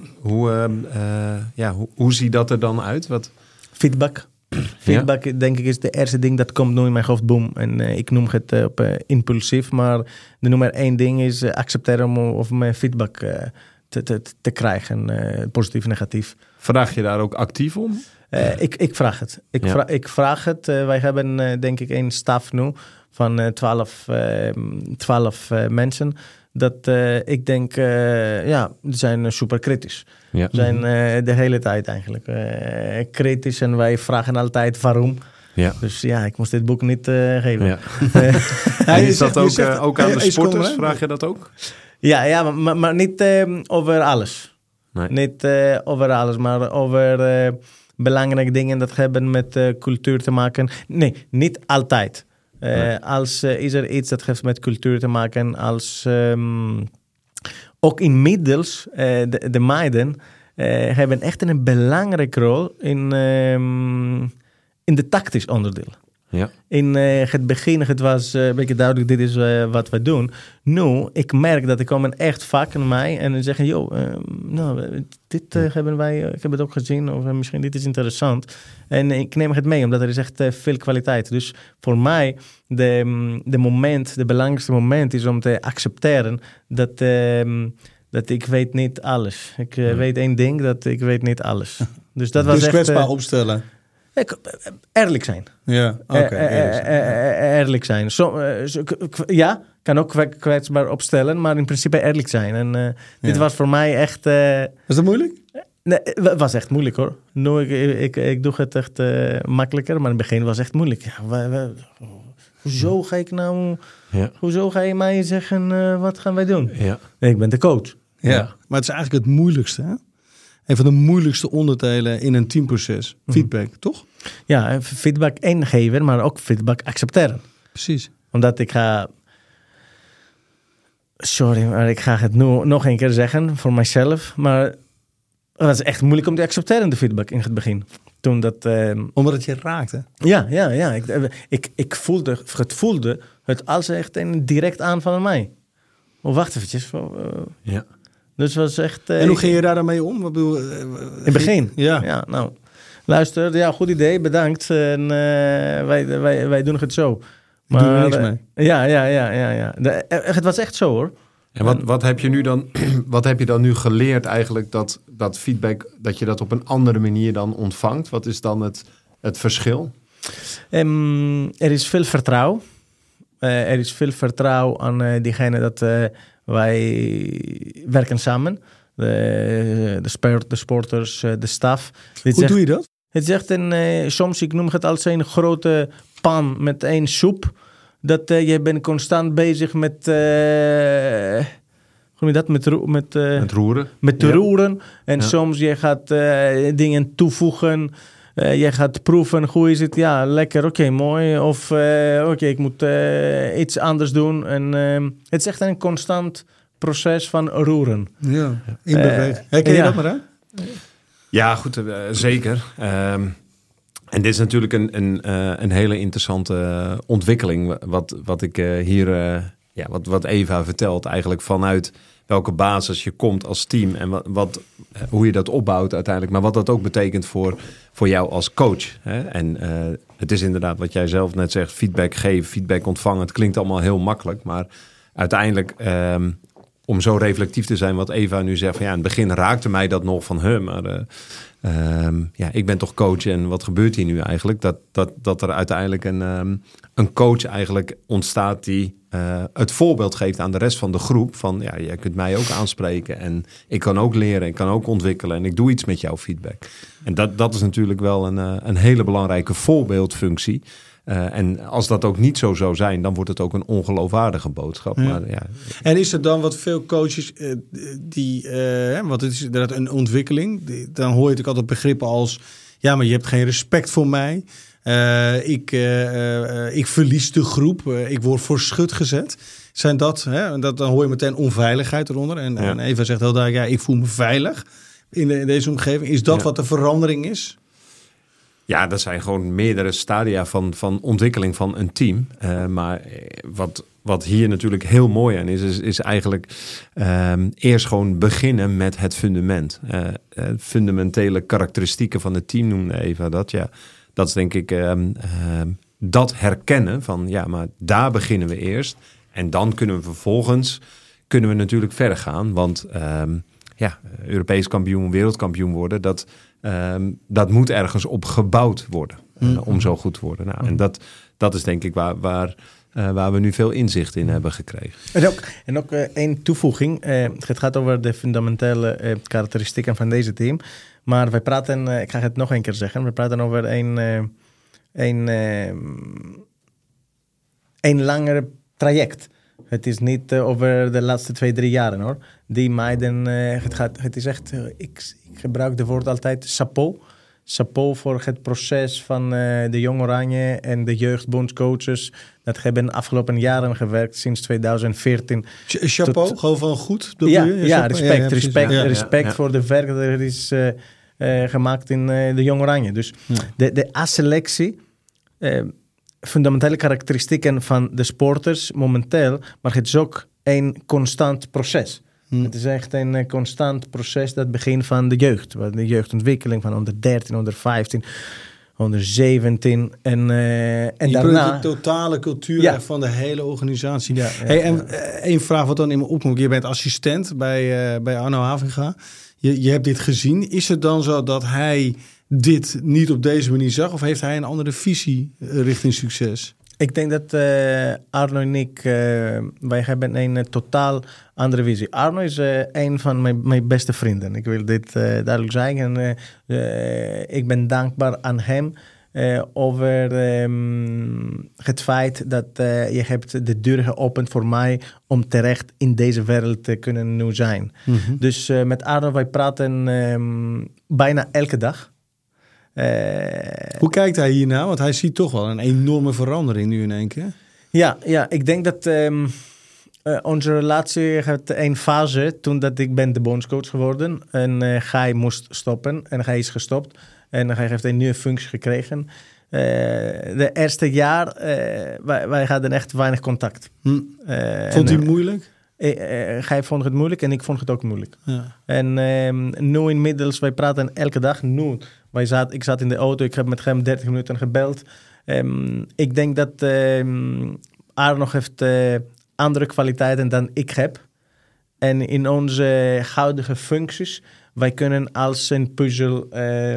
hoe ziet dat er dan uit? Feedback. Feedback, denk ik, is de eerste ding dat komt nu in mijn hoofd. Boom. En ik noem het impulsief. Maar de nummer 1 ding is accepteren om mijn feedback te krijgen. Positief, negatief. Vraag je daar ook actief om? Ik vraag het. Ik vraag het. Wij hebben denk ik een staf nu van 12 mensen. dat ik denk, ze zijn super kritisch. Ja. Ze zijn de hele tijd eigenlijk kritisch en wij vragen altijd waarom. Ja. Dus ik moest dit boek niet geven. Ja. En is dat ook aan de sporters? Vraag je dat ook? Ja, maar niet over alles. Nee. Niet over alles, maar over belangrijke dingen dat hebben met cultuur te maken. Nee, niet altijd. Als is er iets dat heeft met cultuur te maken, als ook inmiddels de meiden hebben echt een belangrijke rol in de tactisch onderdeel. Ja. In het begin het was een beetje duidelijk, dit is wat we doen. Nu, ik merk dat er komen echt vaak naar mij en zeggen, dit hebben wij, ik heb het ook gezien, of misschien dit is interessant. En ik neem het mee, omdat er is echt veel kwaliteit. Dus voor mij, de belangrijkste moment is om te accepteren dat ik weet niet alles. Ik weet één ding, dat ik weet niet alles. Dus dat was dus echt... kwetsbaar opstellen. Eerlijk zijn. Ja, eerlijk zijn. Kan ook kwetsbaar opstellen, maar in principe eerlijk zijn. En dit was voor mij echt... Was dat moeilijk? Nee, het was echt moeilijk hoor. Nu, ik doe het echt makkelijker, maar in het begin was het echt moeilijk. Ja, hoezo ga ik nou... Ja. Hoezo ga je mij zeggen, wat gaan wij doen? Ja. Ik ben de coach. Ja, maar het is eigenlijk het moeilijkste, hè? Een van de moeilijkste onderdelen in een teamproces. Feedback, toch? Ja, feedback ingeven, maar ook feedback accepteren. Precies. Omdat ik ga... Sorry, maar ik ga het nu nog een keer zeggen voor mijzelf. Maar het was echt moeilijk om te accepteren, de feedback in het begin. Toen dat... Omdat het je raakte? Ja. Ik voelde het als echt een direct aanval aan mij. Oh, wacht eventjes. Ja. Dus het was echt... en hoe ging je daar dan mee om? In het begin? Ja, nou... Luister, goed idee, bedankt. En wij doen het zo. Maar doen er niks mee. Ja. Het was echt zo, hoor. En wat heb je nu dan... Wat heb je dan nu geleerd eigenlijk dat feedback... dat je dat op een andere manier dan ontvangt? Wat is dan het verschil? Er is veel vertrouwen. Er is veel vertrouwen aan diegene dat... wij werken samen. De sporters, de staf. Hoe doe je dat? Het is echt soms, ik noem het als een grote pan met één soep. Dat je bent constant bezig met... hoe noem je dat? Met roeren. Met roeren. En soms je gaat dingen toevoegen. Je gaat proeven, hoe is het? Ja, lekker, oké, mooi. Of ik moet iets anders doen. En het is echt een constant proces van roeren. Ja, in beweging. Herken je dat maar aan? Ja, goed, zeker. En dit is natuurlijk een hele interessante ontwikkeling. Wat ik hier, wat Eva vertelt, eigenlijk vanuit welke basis je komt als team en hoe je dat opbouwt uiteindelijk. Maar wat dat ook betekent voor jou als coach. Hè? En het is inderdaad wat jij zelf net zegt, feedback geven, feedback ontvangen. Het klinkt allemaal heel makkelijk, maar uiteindelijk... om zo reflectief te zijn wat Eva nu zegt. Van, in het begin raakte mij dat nog van... maar ik ben toch coach en wat gebeurt hier nu eigenlijk? Dat er uiteindelijk een coach eigenlijk ontstaat... die het voorbeeld geeft aan de rest van de groep. Van jij kunt mij ook aanspreken en ik kan ook leren, ik kan ook ontwikkelen... en ik doe iets met jouw feedback. En dat is natuurlijk wel een hele belangrijke voorbeeldfunctie... en als dat ook niet zo zou zijn, dan wordt het ook een ongeloofwaardige boodschap. Ja. Maar, En is er dan wat veel coaches want het is inderdaad een ontwikkeling. Dan hoor je natuurlijk altijd begrippen als... ja, maar je hebt geen respect voor mij. Ik verlies de groep. Ik word voor schut gezet. Zijn dat, dan hoor je meteen onveiligheid eronder. En Eva zegt heel duidelijk, ik voel me veilig in deze omgeving. Is dat wat de verandering is? Ja, dat zijn gewoon meerdere stadia van ontwikkeling van een team. Maar wat hier natuurlijk heel mooi aan is eigenlijk eerst gewoon beginnen met het fundament. Fundamentele karakteristieken van het team noemde Eva dat. Ja, dat is denk ik dat herkennen van maar daar beginnen we eerst. En dan kunnen we vervolgens natuurlijk verder gaan. Want Europees kampioen, wereldkampioen worden, dat moet ergens op gebouwd worden om zo goed te worden. Nou, en dat is denk ik waar waar we nu veel inzicht in hebben gekregen. En ook één toevoeging. Het gaat over de fundamentele karakteristieken van deze team. Maar wij praten, ik ga het nog een keer zeggen, we praten over een langer traject. Het is niet over de laatste 2-3 jaren hoor. Die meiden, het is echt, ik gebruik de woord altijd chapeau. Chapeau voor het proces van de Jong Oranje en de jeugdbondscoaches. Dat hebben afgelopen jaren gewerkt, sinds 2014. Chapeau, gewoon van goed? Respect voor de werk dat er is gemaakt in de Jong Oranje. Dus de A-selectie, fundamentele karakteristieken van de sporters momenteel, maar het is ook een constant proces. Het is echt een constant proces dat begint van de jeugd. De jeugdontwikkeling van onder 13, onder 15, onder 17. En daarna... de totale cultuur van de hele organisatie. En één vraag wat dan in me opkomt. Je bent assistent bij Arno Havinga. Je hebt dit gezien. Is het dan zo dat hij dit niet op deze manier zag? Of heeft hij een andere visie richting succes? Ik denk dat Arno en ik, wij hebben een totaal andere visie. Arno is een van mijn beste vrienden. Ik wil dit duidelijk zeggen. Ik ben dankbaar aan hem over het feit dat je hebt de deur geopend voor mij om terecht in deze wereld te kunnen nu zijn. Mm-hmm. Dus met Arno, wij praten bijna elke dag. Hoe kijkt hij hiernaar? Want hij ziet toch wel een enorme verandering nu in één keer. Ja, ik denk dat onze relatie had een fase toen dat ik ben de bondscoach geworden. En hij moest stoppen en hij is gestopt. En hij heeft een nieuwe functie gekregen. De eerste jaar, wij hadden echt weinig contact. Vond hij het moeilijk? Hij vond het moeilijk en ik vond het ook moeilijk. Ja. En nu inmiddels, wij praten elke dag. Nu, ik zat in de auto, ik heb met hem 30 minuten gebeld. Ik denk dat Arno heeft andere kwaliteiten dan ik heb. En in onze huidige functies, wij kunnen als een puzzel...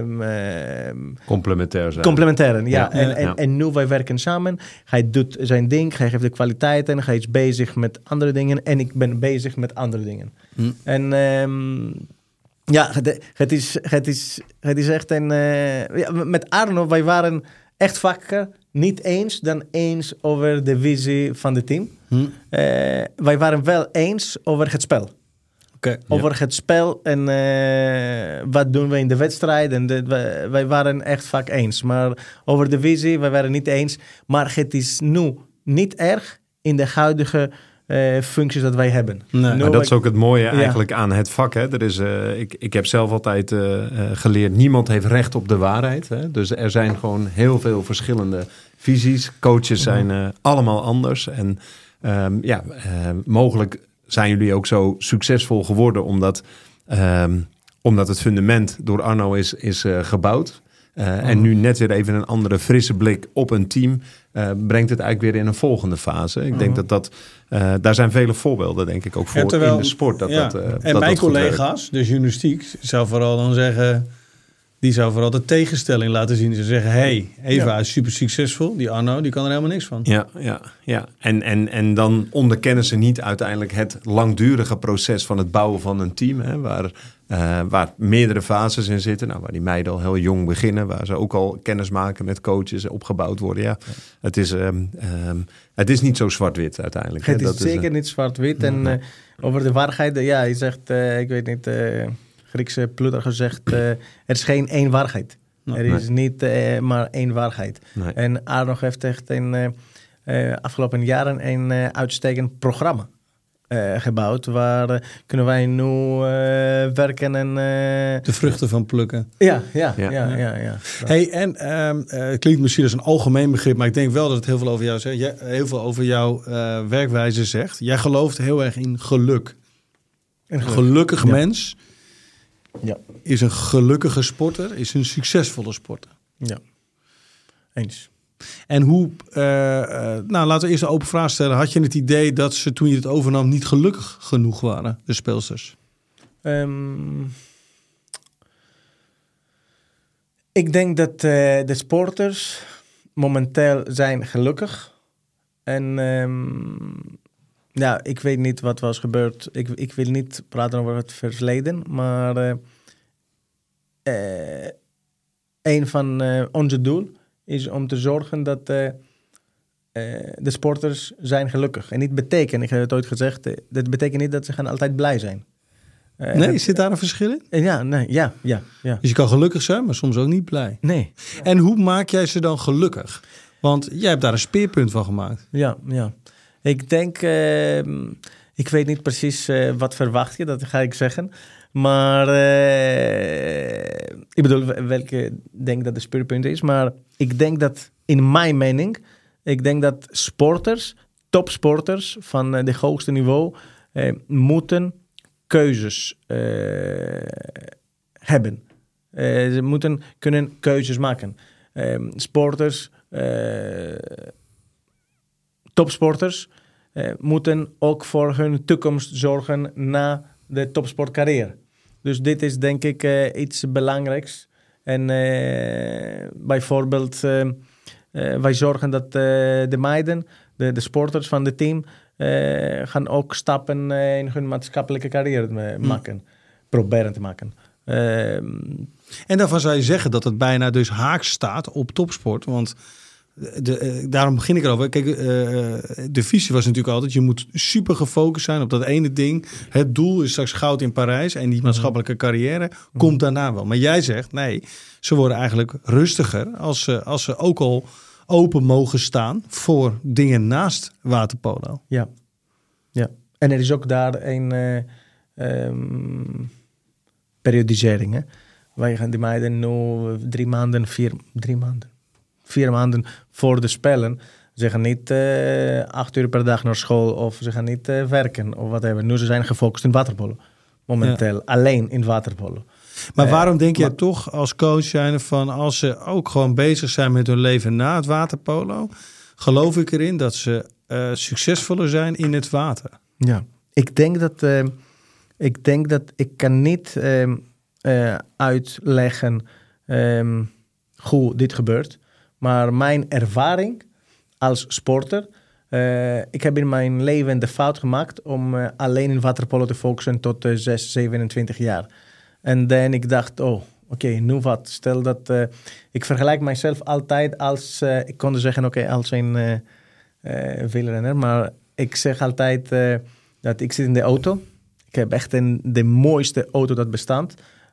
complementair zijn. Complementair, ja. En nu wij werken samen. Hij doet zijn ding, hij heeft de kwaliteiten. Hij is bezig met andere dingen. En ik ben bezig met andere dingen. En het is echt een... met Arno, wij waren echt vaker niet eens dan eens over de visie van het team. Wij waren wel eens over het spel. Over het spel en wat doen we in de wedstrijd. En wij waren echt vaak eens. Maar over de visie, wij waren niet eens. Maar het is nu niet erg in de huidige functies dat wij hebben. Nee. Maar dat is ook het mooie eigenlijk aan het vak. Hè? Er is, ik heb zelf altijd geleerd, niemand heeft recht op de waarheid. Hè? Dus er zijn gewoon heel veel verschillende visies. Coaches zijn allemaal anders. En mogelijk zijn jullie ook zo succesvol geworden omdat het fundament door Arno is gebouwd. En nu net weer even een andere frisse blik op een team brengt het eigenlijk weer in een volgende fase. Ik denk dat daar zijn vele voorbeelden denk ik ook voor in de sport. En mijn collega's, de journalistiek, zou vooral dan zeggen... Die zou vooral de tegenstelling laten zien. Ze zeggen, Eva is super succesvol. Die Arno, die kan er helemaal niks van. Ja. En dan onderkennen ze niet uiteindelijk het langdurige proces van het bouwen van een team. Hè, waar meerdere fases in zitten. Nou, waar die meiden al heel jong beginnen. Waar ze ook al kennis maken met coaches, opgebouwd worden. Ja. Het is niet zo zwart-wit uiteindelijk. Het is zeker niet zwart-wit. En over de waarheid, je zegt, ik weet niet... Griekse Plutarch gezegd, er is geen één waarheid. Er is niet maar één waarheid. Nee. En Arno heeft echt afgelopen jaren een uitstekend programma gebouwd. Waar kunnen wij nu werken en... de vruchten van plukken. Ja. Hey, en het klinkt misschien als een algemeen begrip, maar ik denk wel dat het heel veel over jou zegt. Heel veel over jouw werkwijze zegt. Jij gelooft heel erg in geluk. Een gelukkig mens... Ja. Is een gelukkige sporter, is een succesvolle sporter. Ja, eens. En hoe, laten we eerst een open vraag stellen. Had je het idee dat ze toen je het overnam niet gelukkig genoeg waren, de speelsters? Ik denk dat de sporters momenteel zijn gelukkig. En ik weet niet wat was gebeurd. Ik wil niet praten over het verleden, maar een van onze doel is om te zorgen dat de sporters zijn gelukkig. En niet betekent, ik heb het ooit gezegd, dat betekent niet dat ze gaan altijd blij zijn. Nee, zit daar een verschil in? Ja. Dus je kan gelukkig zijn, maar soms ook niet blij. Nee. En hoe maak jij ze dan gelukkig? Want jij hebt daar een speerpunt van gemaakt. Ja. Ik denk, ik weet niet precies wat verwacht je, dat ga ik zeggen. Maar ik bedoel, welke denk dat de speerpunt is. Maar ik denk dat, in mijn mening, dat sporters, topsporters van de hoogste niveau, moeten keuzes hebben. Ze moeten kunnen keuzes maken. Sporters, topsporters moeten ook voor hun toekomst zorgen na de topsportcarrière. Dus dit is denk ik iets belangrijks. En bijvoorbeeld, wij zorgen dat de meiden, de sporters van het team, gaan ook stappen in hun maatschappelijke carrière maken. Proberen te maken. En daarvan zou je zeggen dat het bijna dus haaks staat op topsport. Want daarom begin ik erover. Kijk, de visie was natuurlijk altijd, je moet super gefocust zijn op dat ene ding. Het doel is straks goud in Parijs en die maatschappelijke carrière komt daarna wel. Maar jij zegt, nee, ze worden eigenlijk rustiger als ze ook al open mogen staan voor dingen naast waterpolo. Ja. En er is ook daar een periodisering. Hè? Wij gaan die meiden nu 4 maanden voor de Spelen. Ze gaan niet 8 uur per dag naar school of ze gaan niet werken of wat hebben. Nu ze zijn gefocust in waterpolo. Momenteel alleen in waterpolo. Maar waarom denk jij toch als coach zijn van als ze ook gewoon bezig zijn met hun leven na het waterpolo, geloof ik erin dat ze succesvoller zijn in het water? Ja, ik denk dat ik kan niet uitleggen hoe dit gebeurt. Maar mijn ervaring als sporter, ik heb in mijn leven de fout gemaakt om alleen in waterpolo te focussen tot 27 jaar. En dan ik dacht, oké, nu wat? Stel dat ik vergelijk mijzelf altijd als, ik kon zeggen, als een wielrenner, maar ik zeg altijd dat ik zit in de auto. Ik heb echt de mooiste auto dat bestaat.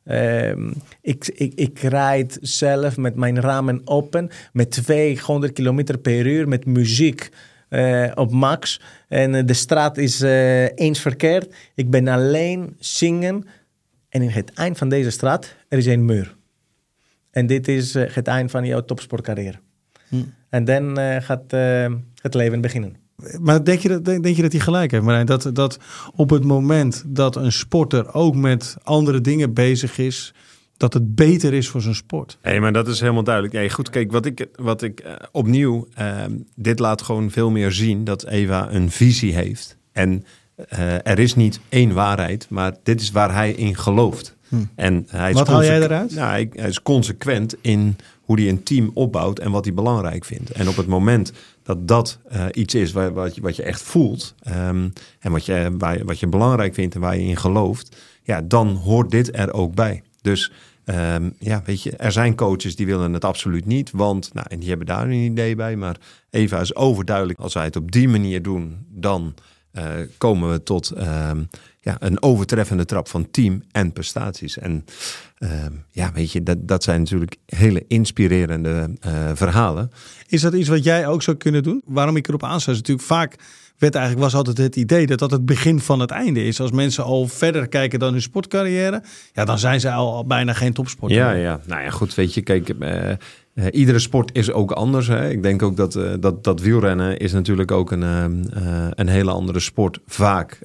Ik rijd zelf met mijn ramen open, met 200 km per uur, met muziek op max. En de straat is eens verkeerd. Ik ben alleen zingen. En in het eind van deze straat, er is een muur. En dit is het eind van jouw topsportcarrière. En dan gaat het leven beginnen. Maar denk je dat hij gelijk heeft, Marijn? Dat op het moment dat een sporter ook met andere dingen bezig is, dat het beter is voor zijn sport? Nee, maar dat is helemaal duidelijk. Nee, goed, kijk, wat ik opnieuw, dit laat gewoon veel meer zien dat Eva een visie heeft. En er is niet één waarheid, maar dit is waar hij in gelooft. En hij is wat haal jij eruit? Nou, hij is consequent in hoe hij een team opbouwt en wat hij belangrijk vindt. En op het moment dat iets is wat je echt voelt en wat je belangrijk vindt en waar je in gelooft, ja, dan hoort dit er ook bij. Dus weet je, er zijn coaches die willen het absoluut niet, want en die hebben daar een idee bij. Maar Eva is overduidelijk, als wij het op die manier doen, dan komen we tot een overtreffende trap van team en prestaties. En weet je, dat zijn natuurlijk hele inspirerende verhalen. Is dat iets wat jij ook zou kunnen doen? Waarom ik erop aansluit, is natuurlijk vaak was altijd het idee dat het begin van het einde is. Als mensen al verder kijken dan hun sportcarrière, ja, dan zijn ze al bijna geen topsporter. Ja. Nou ja, goed, weet je, kijk, iedere sport is ook anders. Hè. Ik denk ook dat wielrennen is natuurlijk ook een hele andere sport vaak.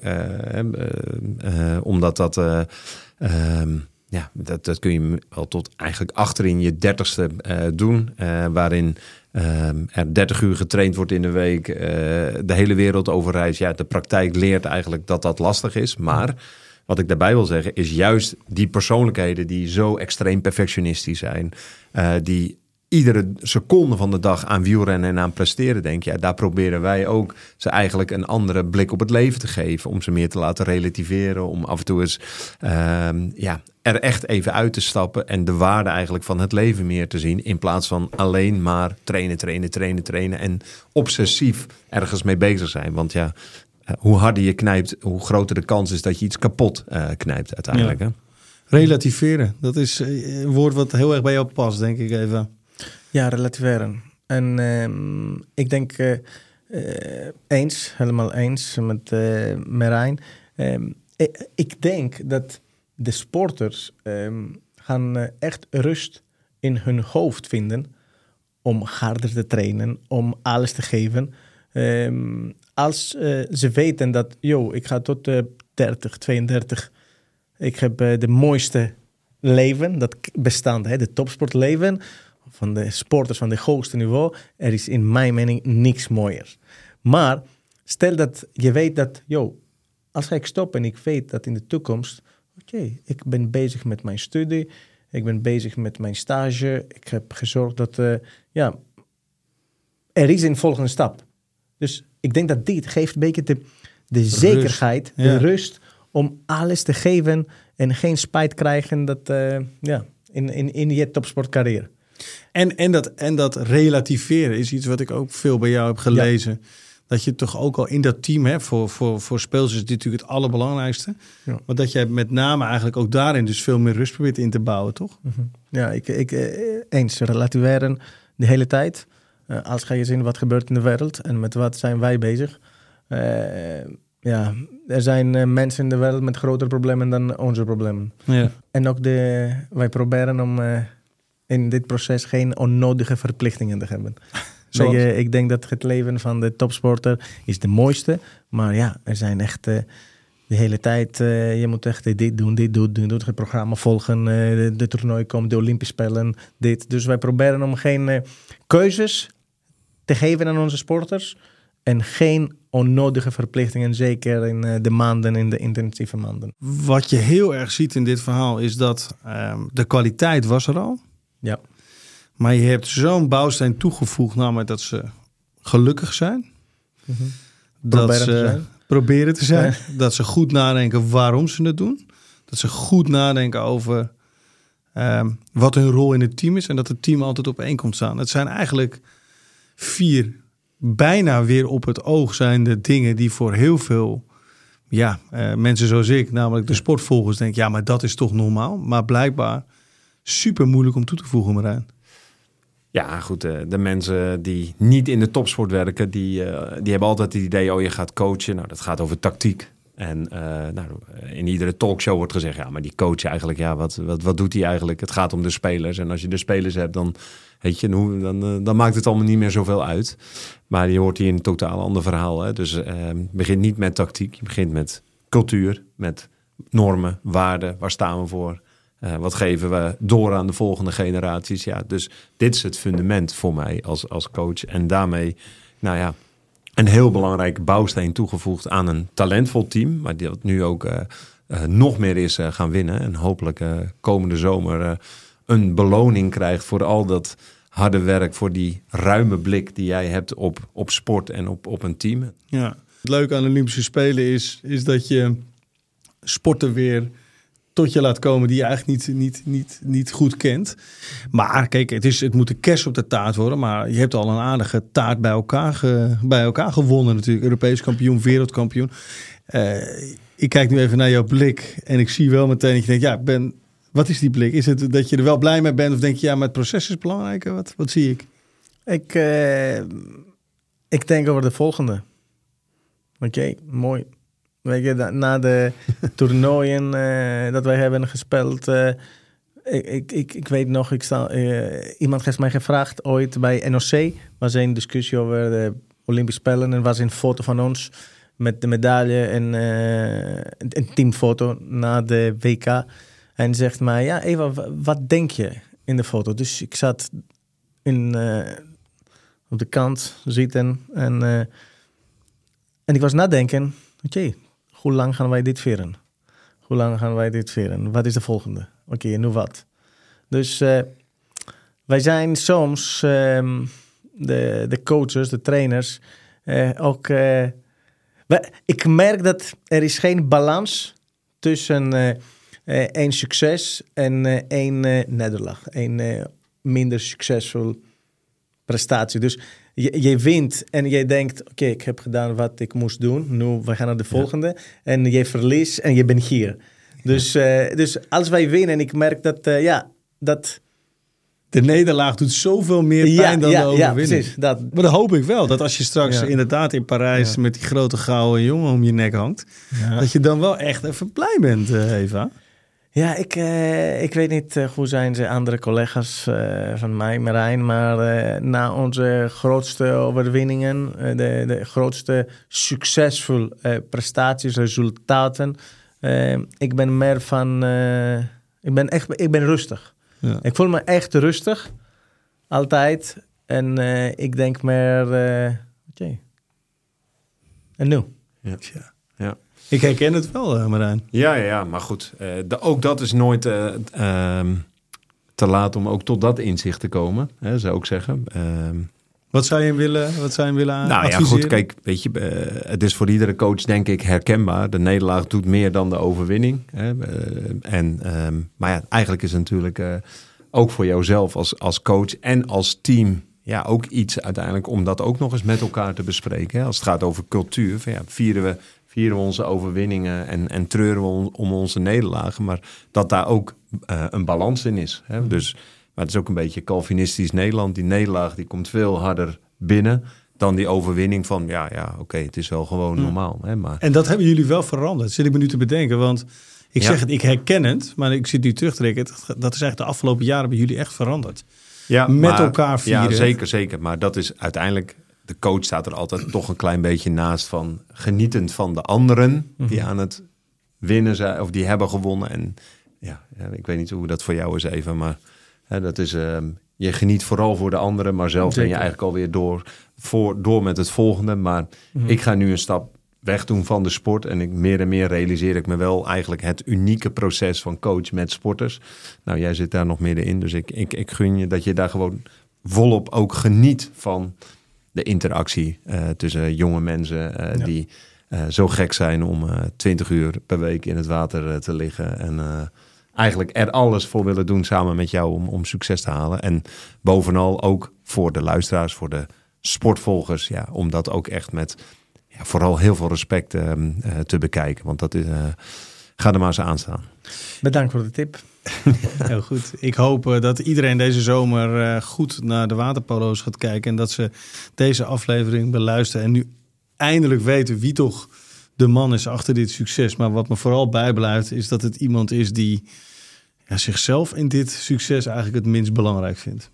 Omdat dat kun je wel tot eigenlijk achterin je 30ste doen. Waarin er 30 uur getraind wordt in de week. De hele wereld over reis. Ja, de praktijk leert eigenlijk dat lastig is. Maar wat ik daarbij wil zeggen is juist die persoonlijkheden die zo extreem perfectionistisch zijn. Die iedere seconde van de dag aan wielrennen en aan presteren denken. Ja, daar proberen wij ook ze eigenlijk een andere blik op het leven te geven. Om ze meer te laten relativeren. Om af en toe eens er echt even uit te stappen. En de waarde eigenlijk van het leven meer te zien. In plaats van alleen maar trainen. En obsessief ergens mee bezig zijn. Want ja, hoe harder je knijpt, hoe groter de kans is dat je iets kapot knijpt uiteindelijk. Ja. Hè? Relativeren, dat is een woord wat heel erg bij jou past, denk ik even. Ja, relativeren. En ik denk helemaal eens met Marijn. Ik denk dat de sporters gaan echt rust in hun hoofd vinden om harder te trainen, om alles te geven. Als ze weten dat, ik ga tot 30, 32, ik heb de mooiste leven, dat bestaat, de topsportleven van de sporters van het hoogste niveau. Er is in mijn mening niks mooier. Maar stel dat je weet dat, als ik stop en ik weet dat in de toekomst, ik ben bezig met mijn studie, ik ben bezig met mijn stage, ik heb gezorgd dat, er is een volgende stap. Dus ik denk dat dit geeft een beetje de zekerheid, de rust om alles te geven en geen spijt krijgen dat, in je topsportcarrière. En dat relativeren is iets wat ik ook veel bij jou heb gelezen. Ja. Dat je toch ook al in dat team, hè, voor speels is dit natuurlijk het allerbelangrijkste. Ja. Maar dat jij met name eigenlijk ook daarin dus veel meer rust probeert in te bouwen, toch? Mm-hmm. Ja, ik eens relativeren de hele tijd. Als ga je zien wat gebeurt in de wereld en met wat zijn wij bezig. Er zijn mensen in de wereld met grotere problemen dan onze problemen. Ja. En ook wij proberen om in dit proces geen onnodige verplichtingen te hebben. Ik denk dat het leven van de topsporter is de mooiste. Maar ja, er zijn echt de hele tijd, je moet echt dit doen, het programma volgen, de toernooi komt, de Olympische Spelen, dit. Dus wij proberen om geen keuzes te geven aan onze sporters en geen onnodige verplichtingen, zeker in de maanden, in de intensieve maanden. Wat je heel erg ziet in dit verhaal is dat de kwaliteit was er al. Ja. Maar je hebt zo'n bouwsteen toegevoegd, namelijk dat ze gelukkig zijn. Mm-hmm. Dat ze proberen te zijn. Ja. Dat ze goed nadenken waarom ze het doen. Dat ze goed nadenken over wat hun rol in het team is. En dat het team altijd op één komt staan. Het zijn eigenlijk 4 bijna weer op het oog zijnde dingen die voor heel veel mensen zoals ik, namelijk de sportvolgers, denken, maar dat is toch normaal. Maar blijkbaar super moeilijk om toe te voegen, Marijn. Ja, goed. De mensen die niet in de topsport werken, die hebben altijd het idee, je gaat coachen. Nou, dat gaat over tactiek. En in iedere talkshow wordt gezegd, maar die coach eigenlijk, wat doet hij eigenlijk? Het gaat om de spelers. En als je de spelers hebt, dan, dan maakt het allemaal niet meer zoveel uit. Maar je hoort hier een totaal ander verhaal. Hè? Dus je begint niet met tactiek. Je begint met cultuur, met normen, waarden. Waar staan we voor? Wat geven we door aan de volgende generaties? Ja, dus dit is het fundament voor mij als coach. En daarmee, een heel belangrijke bouwsteen toegevoegd aan een talentvol team. Maar dat nu ook nog meer is gaan winnen. En hopelijk komende zomer een beloning krijgt voor al dat harde werk. Voor die ruime blik die jij hebt op sport en op een team. Ja, het leuke aan de Olympische Spelen is dat je sporten weer tot je laat komen die je eigenlijk niet goed kent. Maar kijk, het moet een kerst op de taart worden. Maar je hebt al een aardige taart bij elkaar gewonnen natuurlijk. Europees kampioen, wereldkampioen. Ik kijk nu even naar jouw blik. En ik zie wel meteen dat je denkt, wat is die blik? Is het dat je er wel blij mee bent? Of denk je, maar het proces is belangrijker? Wat zie ik? Ik denk over de volgende. Oké, mooi. Weet je, na de toernooien dat wij hebben gespeeld. Ik weet nog, iemand heeft mij gevraagd ooit bij NOC. Was een discussie over de Olympische Spelen. En was een foto van ons met de medaille en een teamfoto na de WK. En zegt mij, Eva, wat denk je in de foto? Dus ik zat op de kant zitten en ik was nadenken, oké. Hoe lang gaan wij dit vieren? Wat is de volgende? Oké, nu wat? Dus wij zijn soms de coaches, de trainers, ook... ik merk dat er is geen balans tussen één succes en één nederlaag. Een minder succesvol prestatie. Dus je wint en je denkt, oké, ik heb gedaan wat ik moest doen. Nu, we gaan naar de volgende. Ja. En je verliest en je bent hier. Dus, dus als wij winnen en ik merk dat... De nederlaag doet zoveel meer pijn dan de overwinning. Ja, precies. Dat. Maar dan hoop ik wel dat als je straks inderdaad in Parijs met die grote gouden jongen om je nek hangt, dat je dan wel echt even blij bent, Eva. Ja, ik weet niet hoe zijn ze andere collega's van mij, Marijn, maar na onze grootste overwinningen, de grootste succesvolle prestaties, resultaten, ik ben meer van, ik ben rustig. Ja. Ik voel me echt rustig, altijd, en ik denk meer, oké, en nu? Ja. Ik herken het wel, Marijn. Ja, maar goed. Ook dat is nooit te laat om ook tot dat inzicht te komen, zou ik zeggen. Wat zou je hem willen adviseren? Nou ja, goed, kijk, weet je, het is voor iedere coach denk ik herkenbaar. De nederlaag doet meer dan de overwinning. Maar ja, eigenlijk is het natuurlijk ook voor jouzelf als coach en als team... Ja, ook iets uiteindelijk om dat ook nog eens met elkaar te bespreken. Hè? Als het gaat over cultuur, vieren we onze overwinningen en treuren we om onze nederlagen. Maar dat daar ook een balans in is. Hè? Dus, maar het is ook een beetje Calvinistisch Nederland. Die nederlaag die komt veel harder binnen dan die overwinning van... Oké, het is wel gewoon normaal. Hè? Maar... En dat hebben jullie wel veranderd, zit ik me nu te bedenken. Want ik zeg het, ik herken het, maar ik zit nu terugtrekken. Dat is eigenlijk de afgelopen jaren bij jullie echt veranderd. Ja, met elkaar vieren. Ja, zeker. Maar dat is uiteindelijk... De coach staat er altijd toch een klein beetje naast van... genietend van de anderen die aan het winnen zijn... of die hebben gewonnen. En ik weet niet hoe dat voor jou is even... maar dat is... je geniet vooral voor de anderen... maar zelf ben je eigenlijk alweer door met het volgende. Maar ik ga nu een stap weg doen van de sport... en meer en meer realiseer ik me wel eigenlijk... het unieke proces van coach met sporters. Nou, jij zit daar nog middenin, dus ik gun je dat je daar gewoon volop ook geniet van... de interactie tussen jonge mensen die zo gek zijn om 20 uur per week in het water te liggen. En eigenlijk er alles voor willen doen samen met jou om succes te halen. En bovenal ook voor de luisteraars, voor de sportvolgers. Ja, om dat ook echt met vooral heel veel respect te bekijken. Want dat is, ga er maar eens aan staan. Bedankt voor de tip. Heel goed. Ik hoop dat iedereen deze zomer goed naar de waterpolo's gaat kijken. En dat ze deze aflevering beluisteren. En nu eindelijk weten wie toch de man is achter dit succes. Maar wat me vooral bijblijft is dat het iemand is die zichzelf in dit succes eigenlijk het minst belangrijk vindt.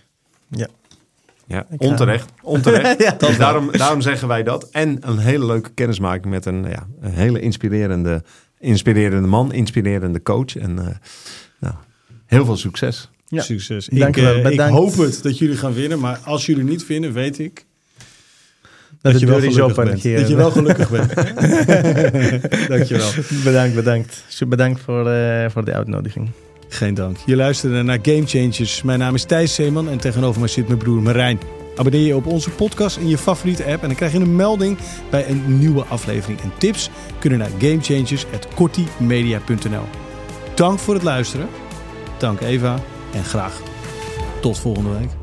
Ja, onterecht. Dus daarom zeggen wij dat. En een hele leuke kennismaking met een hele inspirerende man, inspirerende coach. En heel veel succes. Ja. Succes. Ik hoop het dat jullie gaan winnen. Maar als jullie niet winnen, weet ik dat je wel gelukkig bent. Dat je wel gelukkig bent. Dankjewel. Bedankt voor de uitnodiging. Geen dank. Je luisterde naar Game Changers. Mijn naam is Thijs Zeeman en tegenover mij zit mijn broer Marijn. Abonneer je op onze podcast in je favoriete app en dan krijg je een melding bij een nieuwe aflevering. En tips kunnen naar gamechangers@kortimedia.nl. Dank voor het luisteren. Dank Eva en graag tot volgende week.